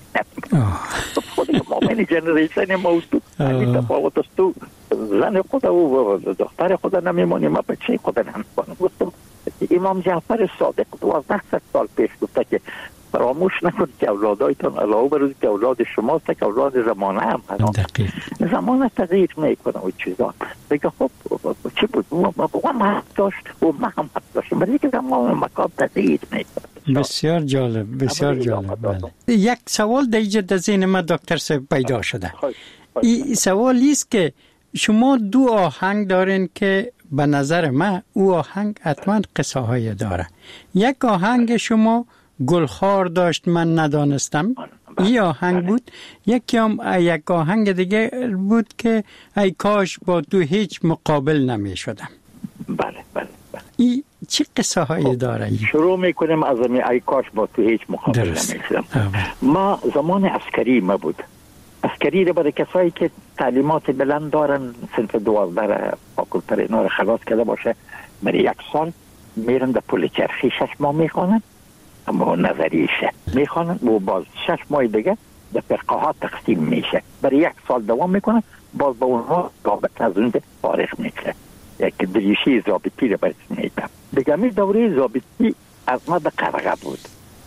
خودی مومن جنریشن ما تو همین تفاوت است. تو زن خود و دختر خود نمیمانی، ما بچه خود نمیمانم. گفتم امام جعفر صادق دوازده سال پیش گفته که فراموش نکنید که اولادایتان علاوه بر که اولاد شماست که اولاد زمانه هم هست. زمانه تغییر میکنه و چیزا. بگه خب چی بود؟ ما هم حق داشت و ما هم حق داشتیم، ولی که زمان مکان تغییر میکنه. بسیار جالب، بسیار جالب. یک سوال در اینجا در ذهن من دکتر صاحب پیدا شده. این سوالی است که شما دو آهنگ دارین که به نظر من او آهنگ حتما قصه های داره. یک آهنگ شما گلخوار داشت من ندانستم، این آهنگ بود. یکی هم یک آهنگ دیگه بود که ای کاش با تو هیچ مقابل نمی شدم. بله بله بله. این چی قصه هایی داره؟ ای؟ شروع میکنیم از ای کاش با تو هیچ مقابل نمی شدم. ما زمان عسکری ما بود. عسکری رو برای کسایی که تعلیمات بلند دارن، صنف دوازده را فاکولتر اینا رو خلاص کرده باشه، برای یک سال میرن در پل چرخی شش ماه میخوانن، اما نظریشه میخوانن و باز شش ماه دیگه در فرقه ها تقسیم میشه، برای یک سال دوام میکنن، باز با اونها ضابط از اون فارغ میشه، یک دریشی ضابطی رو برش میدم دیگه. می دوره ضابطی از ما در قرقه بود،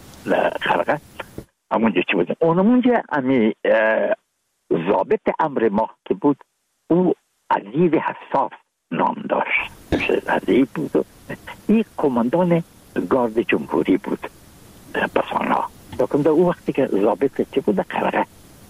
قرقه همونجا چی بود، اونمونجا امی ضابط امر ما که بود او عزیز حساس نام داشت، عزیز بود و این کماندان گارد جمهوری بود بسانا. دکم در او وقتی که ضابط چی بود در قرقه،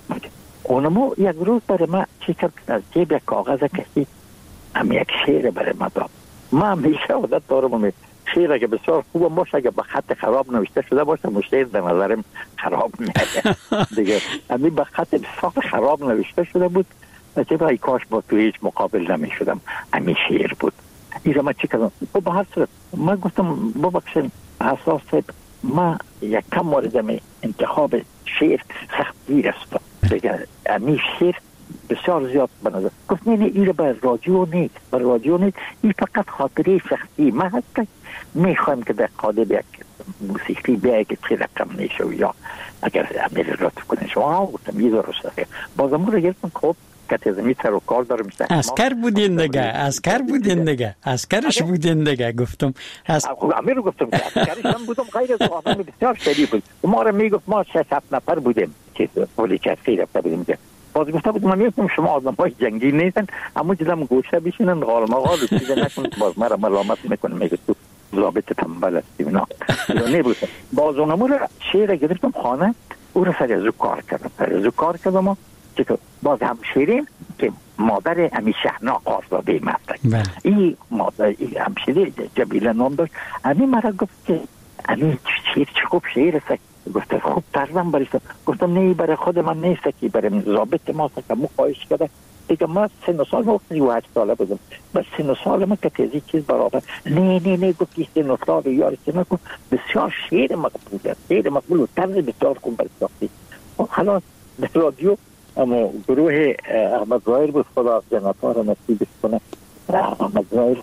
اونمو یک روز برای ما چی کرد، از جیب یک کاغذ کشید، هم یک شعر برای ما داد. ما همیشه عادت دارم شعر که بسیار خوبه باشه، اگه به خط خراب نوشته شده باشه مشتر به نظرم خراب میاد دیگه. همین به خط بسیار خراب نوشته شده بود، چه برای کاش با تو هیچ مقابل نمی شدم. همین شعر بود. این ما چی کردم؟ خب به هر صورت ما گفتم ببخشید حساس صاحب، ما یک کم موردم انتخاب شعر سخت گیر است دیگه، همین شعر بسیار زیاد بنظر. گفت نه نه این رو بر رادیو نیست، بر رادیو نیست، این فقط خاطره شخصی ما هست، میخوایم که در قالب یک موسیقی بیایی که چه رقم نیشه یا اگر عمل لطف کنه شما. ها گفتم یه درسته بازم رو گرفتم. خب کتی زمین سر و کار دارم، اسکر بودین دیگه، اسکر بودین دیگه، اسکرش بودین دیگه. گفتم از امیر رو گفتم که اسکرش هم بودم، غیر از آدم بسیار شریف بود. ما رو میگفت ما شش هفت نفر بودیم که پل چرخی رفته بودیم. باز گفته بود من میگفتم شما آدم های جنگی نیستن، اما جدم گوشه بشینن غال مغال رو چیزه نکن، باز مرا ملامت میکنه میگه تو ضابط تنبل هستی نه نبود. باز اونمو رو شعر گرفتم خانه، او رو سر از او کار کردم، سر از او کار کردم که باز هم شیرین که مادر امی شهنا آزاده مستک، این مادر این همشیره جبیله نام داشت. امی مرا گفت که امی شیر چه خوب شعر است. گفته خوب ترزم بریستم. گفتم نه برای خود من نیست که برای ضابط ما که مو خواهش کرده دیگه. ما سن و سال وقتی و هشت ساله بودم، بس سن و سال ما که تیزی چیز برابر نه نه نه گفتی سن و سال یار چه نکن، بسیار شعر مقبول است، شعر مقبول و طرز بسیار کن برای ساختی. خلاص در رادیو اما گروه احمد ظاهر بود، خدا جنتا را نصیبش کنه. احمد ظاهر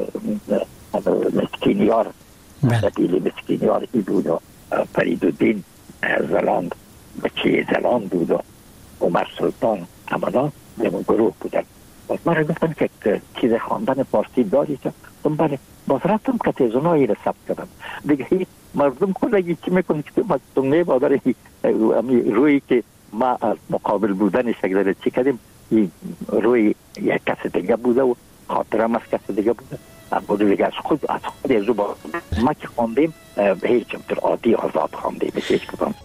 مسکینیار سبیل مسکینیار ای بود و فرید الدین زلاند بچه زلاند بود و عمر سلطان همانا نمون گروه بودن. باز من را گفتم که چیز خواندن فارسی داری که بله، باز رفتم که تیزونایی را ثبت کردم دیگه. مردم کلگی چی میکنی که مردم نه بادر روی که ما از مقابل بودن شکل چی کردیم، روی یک کس دیگه بوده و خاطرم از کس دیگه بوده بوده دیگه. از خود از خود از با ما که خواندیم به هیچ جمتر عادی آزاد خواندیم هیچ کدام.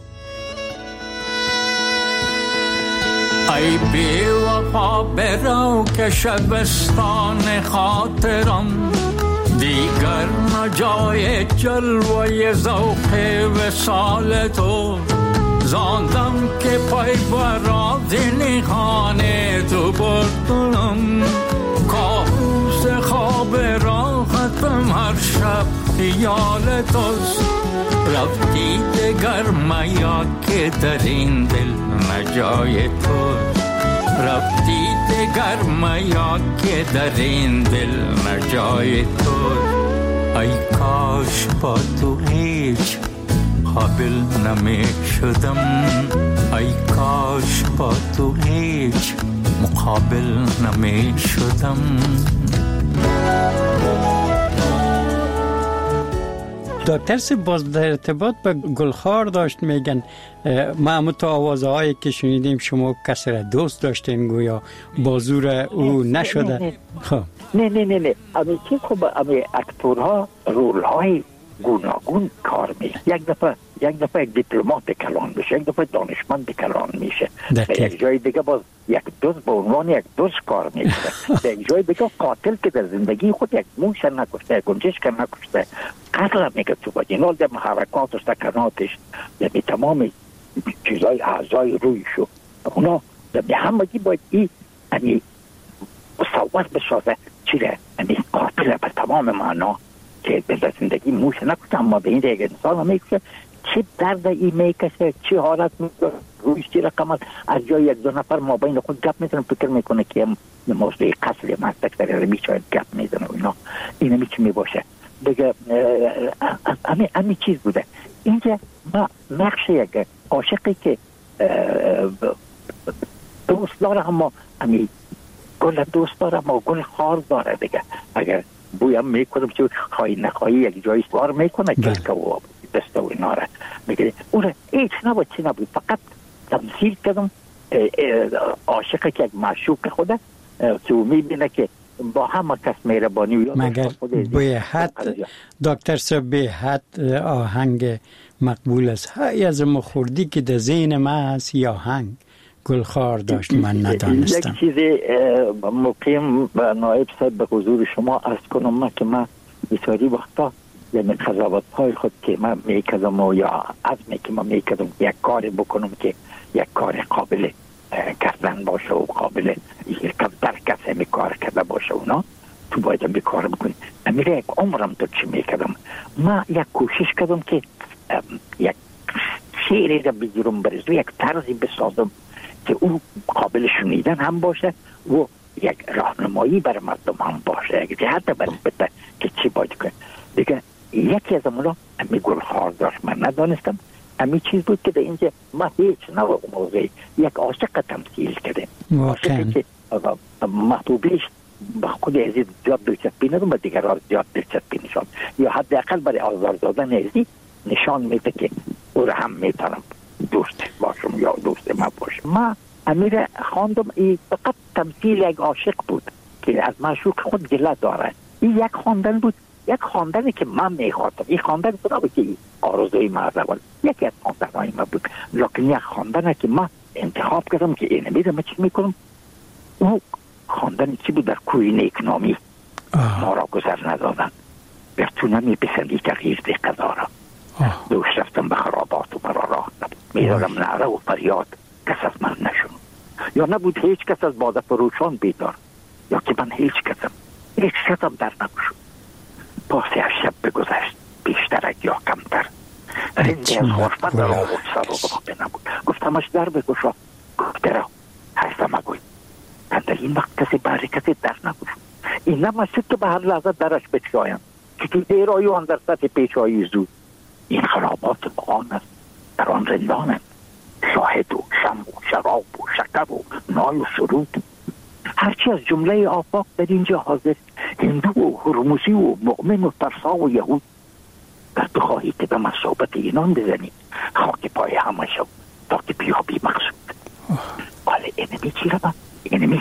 ای بی وفا برو که شبستان خاطرم دیگر نجای جلوه ذوق وصال تو، زاندم که پای براد نیخانه تو بردنم، کابوس خواب راحتم هر شب خیال توست، رفتی دگر میاد که در این دل نجای توست، رفتی دگر میاد که در این دل نجای توست. ای کاش با تو هیچ قابل نمی شدم، ای کاش با تو هیچ مقابل نمی شدم. دکتر باز در ارتباط به گلخار داشت میگن ما همون تا آوازه هایی که شنیدیم شما کسی را دوست داشتین گویا بازور او نشده. خب نه نه نه نه امی که خب امی اکتورها رول های گوناگون کار میشه. یک دفعه یک دفعه یک دیپلمات کلان میشه، یک دفعه دانشمند کلان میشه، در یک جای دیگه باز یک دوست به عنوان یک دوست کار میشه، در یک جای دیگه قاتل که در زندگی خود یک موش نکشته، گنجشک نکشته، قتل میگه تو با جنال در حرکات و سکناتش در تمام چیزای اعضای رویشو اونا در همگی باید این امی مصور بسازه چیره امی قاتل به تمام معنا که به زندگی موش نکشته اما به این دیگه انسان میکشه، چه درد ای میکشه، چه حالت میکشه، رویش چی رقمت از جای یک دو نفر ما بین خود گپ میزنه، فکر میکنه که موضوع قتل مستک در رمی شاید گپ میزنه و اینا. این همی چی می باشه دیگه. همی همی چیز بوده اینجا. ما نقش یک عاشقی که دوست داره اما همی گل دوست داره اما گل خار داره دیگه. اگر بویم میکنم که خواهی نخواهی یک جایی سوار میکنه که و دست و اینا را میگه اون هیچ نبود چی نبود، فقط تمثیل کردم عاشق که یک معشوق خوده که او میبینه که با همه کس مهربانی مگر به حد دکتر صاحب به حد آهنگ مقبول است. های از مخوردی که در ذهن من هست یا آهنگ گلخار داشت من ندانستم. یک چیز مقیم نایب صاحب به حضور شما عرض کنم من که من بسیاری وقتا یعنی قضاوت های خود که من میکردم و یا عزمی که من میکردم یک کار بکنم که یک کار قابل کردن باشه و قابل در کسی می کار کرده باشه اونا تو باید می کار بکنی. امیره یک عمرم تو چی میکردم من یک کوشش کردم که یک شعری را بگیرم برزو یک طرزی بسازم که او قابل شنیدن هم باشه و یک راهنمایی بر مردم هم باشه، یک جهت بر بده که چی باید کنه دیگه. یکی از اونا امی گلخار داشت من ندانستم. امی چیز بود که در اینجا ما هیچ نوع موضوعی یک عاشق تمثیل کرده، عاشقی که محبوبیش با خود عزیز زیاد دلچسپی ندارم و دیگر زیاد دلچسپی نشان یا حداقل برای آزار دادن عزیز نشان میده که او را هم میتونم دوست باشم یا دوست ما باشم. ما امیر خواندم این فقط تمثیل یک عاشق بود که از معشوق خود گله داره. این یک خواندن بود، یک خواندنی که من میخواستم. این خواندن خدا بود که آرزوی مرد یکی از خواندنهای من بود، لیکن یک خواندنی که من انتخاب کردم که اینه میرم من چی میکنم. او خواندنی چی بود؟ در کوی نیکنامی ما را گذر ندادن بر تو نمی پسندی تغییر دی قضا را دوش رفتم به خرابات و مرا راه نبود میدارم نعره و فریاد کس از من نشون یا نبود هیچ کس از باده فروشان بیدار یا که من هیچ کسم هیچ کسم در نگوشم. پاسی از شب بگذشت بیشتر یا کمتر رنده از خوشبت در آمود سر و باقی نبود. گفتمش در بگوشا گفت درا هستم اگوی در این وقت کسی بری کسی در نگوشم. این نمشید که به هر لحظه درش بچایم که تو دیر آیوان در سطح پیچایی زود. این خرابات بغان است، در آن رندانند شاهد و شم و شراب و شکر و نای و سرود. هرچی از جمله آفاق در اینجا حاضر، هندو و هرموزی و مؤمن و ترسا و یهود. در تو خواهی که به مصابت اینان بزنی خاک پای همه شو تا که بیابی مقصود. ولی اینمی چی رو من؟ اینمی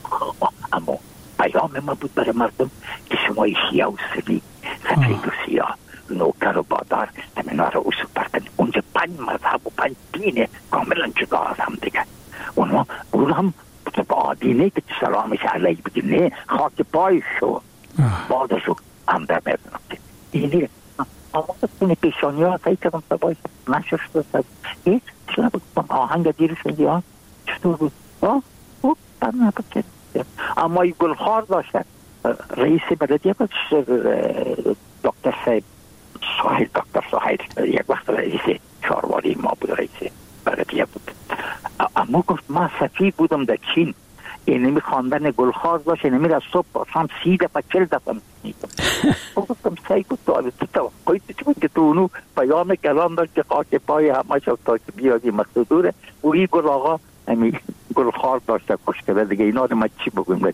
اما پیام ما بود برای مردم که شمای شیعه و سنی سفید و سیاه نوکر و بادار همینا رو اصول پرکنی. اونجا پنج مذهب و پنج دین کاملا جدا از هم دیگه. اونا اون هم با دینه که سلامش علیه بگیم نه خاک پای شو بادشو هم در میدونم که اینه اما کنی پیشانی ها تایی کردم سبایی نشر شده هیچ چرا بود آهنگ دیرش میدی ها چطور بود ها او بر نبود که اما این گلخار داشتن رئیس بلدیه بود دکتر صاحب ساحل دکتر ساحل یک وقت رئیس چارواری ما بود رئیس بلدیه بود. اما گفت من سفیر بودم در چین اینمی خواندن گلخار داشت اینمی را صبح باشم سی دفعه چل دفعه میکنم. گفتم سعی بود تو تو توقعی چی بود که تو اونو پیام کلام داشت که خاک پای همه شد تا که بیادی مقصودوره و این گل آقا همی گلخار داشته کش کرده دیگه اینا رو ما چی بگویم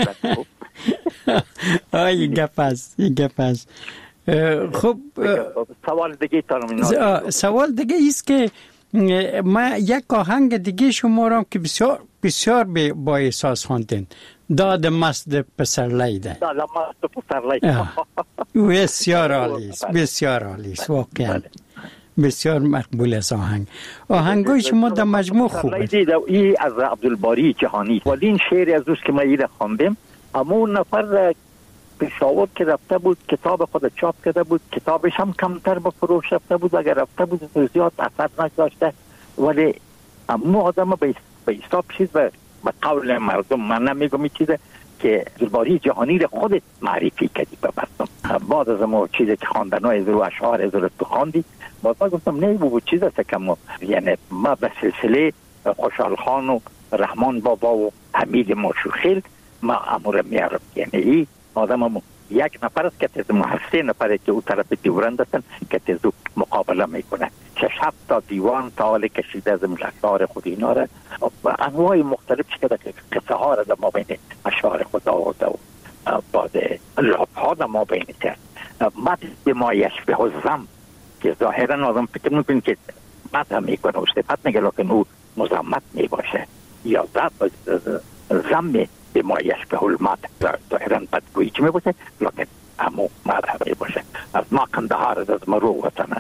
آه این گپ است این گپ است. خب سوال دیگه تارم سوال دیگه ایست که ما یک آهنگ دیگه شما را که بسیار بسیار با احساس خواندین داد مست پسر لیده. داد مست پسر لیده بسیار عالی است بسیار عالی است واقعا بسیار مقبول است. آهنگ آهنگای شما در مجموع خوبه. این از عبدالباری جهانی ولی این شعر از اوست که ما ایره خواندیم. اما اون نفر پشاور که رفته بود کتاب خود چاپ کرده بود کتابش هم کمتر به فروش رفته بود اگر رفته بود زیاد اثر نگذاشته ولی اما آدم به حساب چیز به قول مردم من نمیگم این چیزه که عبدالباری جهانی رو خودت معرفی کردی به مردم. بعد از ما چیزی که خواندنای از رو اشعار از رو تو خواندی باز ما گفتم نه بود چیز است که ما یعنی ما به سلسله خوشحال خان و رحمان بابا و حمید ماشوخیل ما امور میارم یعنی ای آدم هم یک نفر است که تز محسه نفره که او طرف دیورند هستن که تز مقابله میکنه. شش هفت تا دیوان تا حال کشیده از ملکار خود اینا را انواع مختلف که قصه ها را در ما بین اشعار خدا و بعد لاب ها در ما بین کرد. مد به ما یشبه الزم که ظاهرا آدم فکر میکنه که مد هم میکنه و صفت میگه لیکن او مزمت میباشه یا زم به ما یشبه المد ظاهرا بدگویی چی میباشه لیکن همو مد هم میباشه. از ما کندهار از مرو وطنه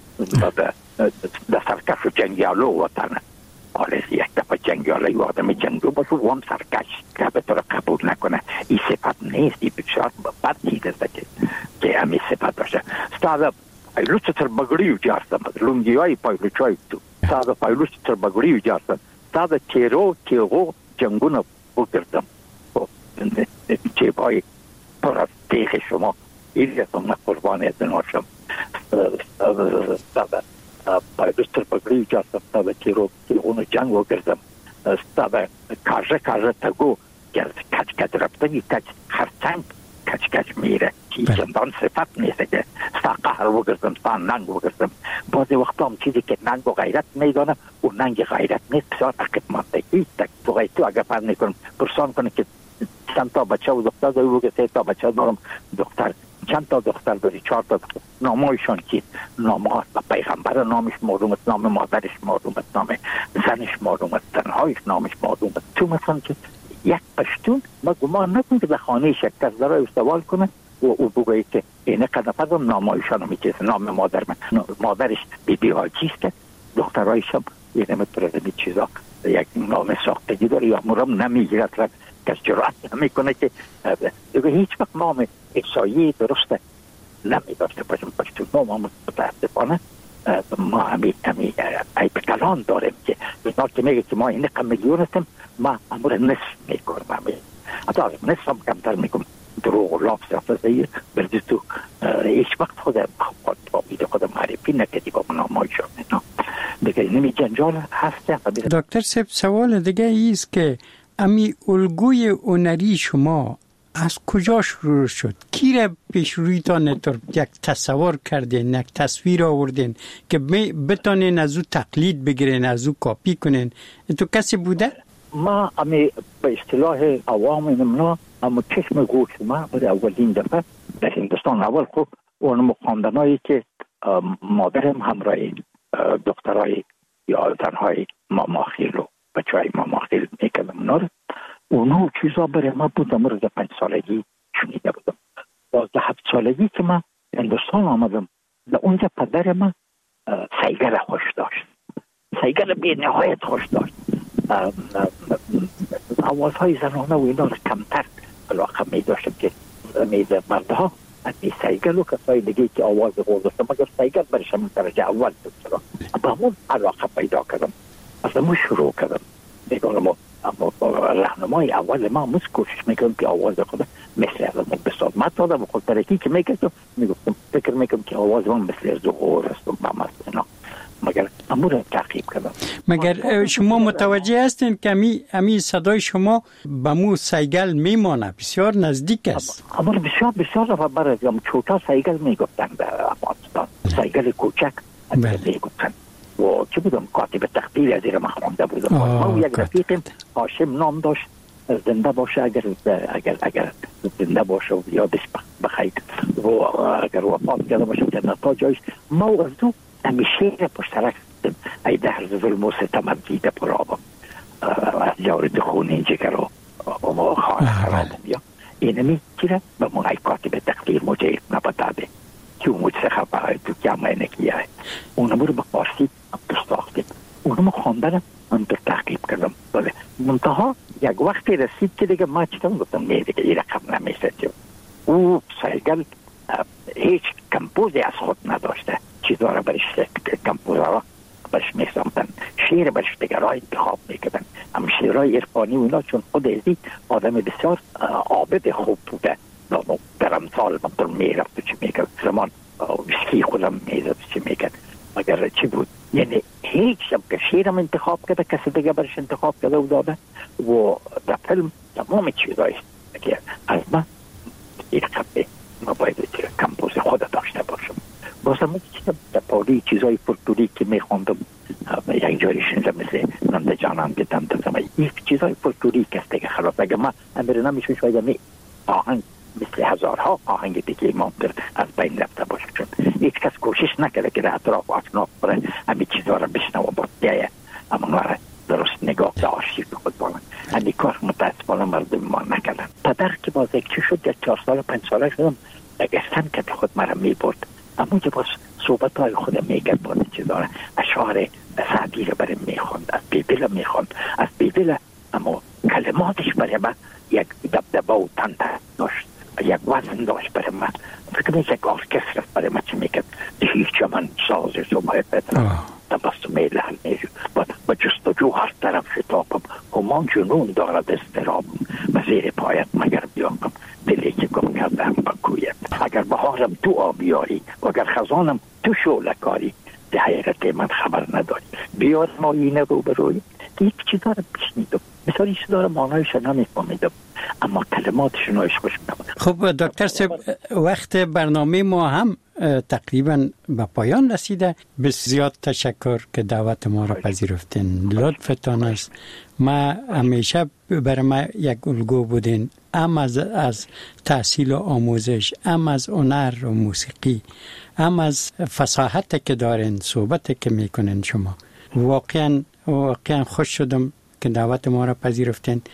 در سرکش و جنگیالو وطنه. حالا یک دفعه جنگیاله و آدم جنگو باشه و هم سرکش که به طور قبول نکنه این صفت نیست. این بسیار بد چیز است که که همین صفت باشه. استاد پایلوچ تر بگریو جارستم از لونگی های پایلوچ های تو استاد پایلوچ تر بگریو جارستم استاد تیرو تیغو جنگون بگردم چه بای پر از تیخ شما این رسم قربان از ناشم. استاد پایلوچ تر بگریو جارستم استاد تیرو تیغون جنگ بگردم استاد کاجه کاجه تگو گرد کچ کچ رفتگی کچ خرچنگ کچ کچ میره که چندان صفت نیست که ستا قهر بگردم ستا ننگ بگردم. بعضی وقتا هم چیزی که ننگ و غیرت میدانه و ننگ غیرت نیست بسیار عقب ماندگی است. تو غیرت تو اگر فرد میکنم پرسان کنه که چند تا بچه و دختر داری بگه سه تا بچه دارم دختر چند تا دختر داری چهار تا دختر نامایشان چیست؟ نام ها پیغمبر نامش معلوم است، نام مادرش معلوم است، نام زنش معلوم است، زنهایش نامش معلوم است. تو مثلا که یک پشتون ما گمان نکن که در خانه شکر داره سوال کنه و او بگوید که اینه قدفت نامایشان میچیز نام مادر من مادرش بی بی حاجیست که دخترهایش هم یه نمت پرزمی چیزا یک نام ساختگی داره یا مرام نمیگیرد را کس جرأت نمیکنه که دیگه هیچ وقت نام احسایی درسته نمیداشته باشم پشتون نام هم متاسفانه ما همی همی ای بکلان داریم که اینا که میگه که ما این کم میلیون هستیم ما امور نصف میکنم حتی نصف هم کمتر میکنم دروغ و لاف سفزهی بردی تو هیچ وقت خودم خود با میده خودم معرفی نکردی با منامای شد اینا دیگه نمی جنجال هست. دکتر صاحب سوال دیگه ایست که امی الگوی هنری شما از کجا شروع شد؟ کی را پیش رویتان یک تصور کردین، یک تصویر آوردین که بتانین از او تقلید بگیرین، از او کاپی کنین؟ تو کسی بوده؟ ما امی به اصطلاح عوام نمنا اما چشم گوش ما بود اولین دفعه در هندوستان اول خوب اون خواندنایی که مادرم همراه دخترای یا زنهای ماماخیل و بچه های ماماخیل میکردم اونا رو اونو چیزا برای ما بود امروز پنج سالگی شنیده بودم. دوازده هفت سالگی که من هندوستان آمدم در اونجا پدر من سیگل خوش داشت، سیگل بی نهایت خوش داشت. آوازهای زنانه و اینا رو کمتر علاقه می داشتم که میده مردها از این سیگل و کسای دیگه که آواز غور داشتم مگر سیگل برشم درجه اول داشتم با همون علاقه پیدا کردم. از همون شروع کردم میگم اما راهنمای اول ما مس کوشش میکنم که آواز خود مثل از من بساد ما تا در خود ترکی که میگفتم میگفتم فکر میکنم که آواز من مثل از غور است و با مثلا مگر امور تعقیب کردم. مگر شما متوجه هستین که امی امی صدای شما به مو سیگل میمانه بسیار نزدیک است؟ امور بسیار بسیار و برای هم چوتا سیگل میگفتن در افغانستان سیگل کوچک میگفتن و چه بودم کاتب تقدیر از این ما خوانده بودم. ما یک رفیقم هاشم نام داشت زنده باشه اگر اگر اگر زنده باشه و یادش بخیر و اگر وفات کرده باشه جنتا جایش ما از دو همیشه پشترک ای در ظلم و ستم دیده پرابم از جارد خونه جگر و خانه خرابم یا اینمی چیره به من ای کاتب تقدیر مجید نبتاده که اون سخه باید تو جمعه نکیه اونمو رو به فارسی بستاختیم اونمو خواندنم من در تحقیب کردم. بله منتها یک وقتی رسید که دیگه ما چیتم گفتم نه دیگه این رقم نمیشه. او سیگل هیچ کمپوزی از خود نداشته چیزا را برش کمپوزا را برش میسامدن شعر برش دیگر را انتخاب میکردن. هم شعرهای عرفانی و اینا چون خود ازی آدم بسیار عابد خوب بوده در امثال مطلب میرفت و چی میکرد زمان ویسکی خودم میزد چی میکرد مگر چی بود یعنی هیچ شب که شیرم انتخاب کرده کسی دیگه برش انتخاب کرده و داده و در فیلم تمام چیزایش که از من یک خبه ما باید کمپوز خود داشته باشم. بازم چیزا پالی چیزای فولکلوری که میخوندم یک جایی شنیدم مثل ننده جانان گدم دادم یک چیزای فولکلوری کسته که خلاف اگر ما امیر نمیشون شاید می آهنگ مثل هزارها آهنگ دیگه مانتر از بین رفته باشه، چون هیچ کس کوشش نکرده که در اطراف اطناف بره همین چیزها را بشنو و باید اما نواره درست نگاه به آرشیو خود بانن. همی کار متاسفانه مردم ما نکردن. پدر که باز یک چی شد یک چهار سال پنج ساله شدم اگستن که خود مرا می برد، اما که باز صحبت های خود میگرد باید چیزاره اشعار سعدی رو برای میخوند، از بیبیل میخوند، از بیبیل اما کلماتش برای من یک دبدبه و تنده داشت، یک وزن داشت برای من. فکر نیست یک ارکستر برای من چی میکرد هیچ من سازش و باید بدرم تبستم لحن میشو با جستجو هر طرف شتابم همان جنون دارد استرابم و زیر پایت مگر بیابم دلی که گم کردم بکویم. اگر بهارم تو آبیاری و اگر خزانم تو شولکاری ده حیرت من خبر نداری بیار ما اینه رو بروی یک چیزا رو بشنیدم مثلا این چیزا رو معنایش نمیفهمیدم اما کلماتش نایش خوش می‌آمد. خب دکتر صاحب وقت برنامه ما هم تقریبا به پایان رسیده. بسیار تشکر که دعوت ما را پذیرفتین، لطفتان است. ما همیشه برای ما یک الگو بودین، هم از, از تحصیل و آموزش، هم از هنر و موسیقی، هم از فصاحت که دارین، صحبت که میکنین. شما واقعا واقعا خوش شدم که دعوت ما را پذیرفتین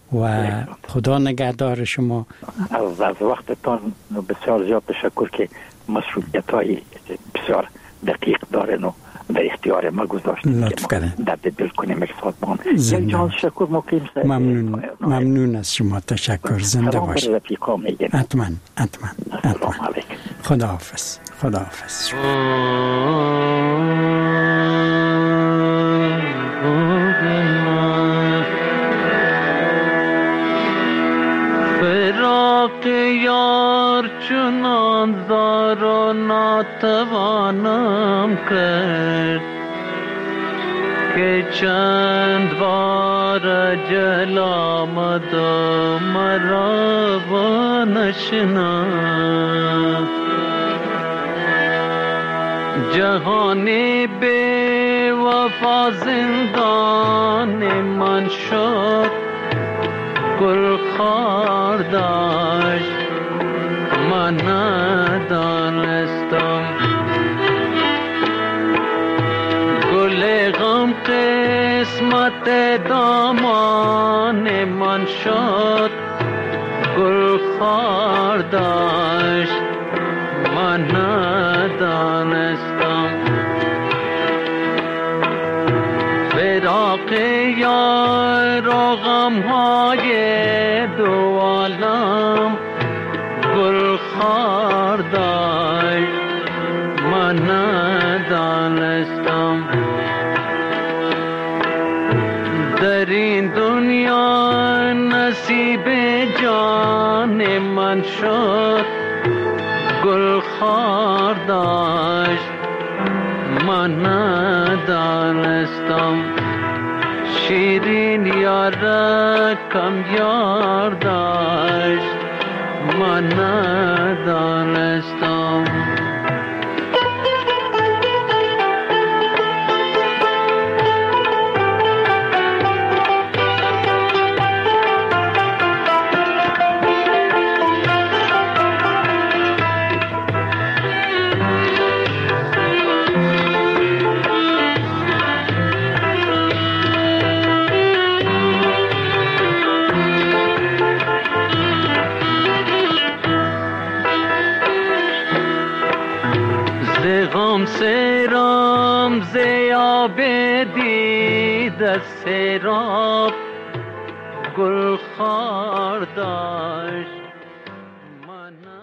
و خدا نگهدار شما. از, از وقتتان بسیار زیاد تشکر که مسئولیت های بسیار دقیق دارن و در اختیار ما گذاشتن لطف کردن درد دل کنیم اکساتمان. یک جان تشکر مقیم سه ممنون ممنون از شما. تشکر. زنده باشید. حتما حتما حتما. خدا حافظ. خدا حافظ. فراق یار چنان زار و ناتوانم کرد که چند بار جل آمد و مرا و نشناخت. جهانی بی وفا زندان من شد، گل خار داشت من ندانستم. گل غم قسمت دامان من شد، گل خار داشت من ندانستم. فراق یار و غمهای دو عالم گل خار داشت من ندانستم. در این دنیا نصیب جان من شد، گل خار داشت من ندانستم. شیرین یار کم یار داشت من ندانستم. غم سرام زیاب دید سراب گل خار داشت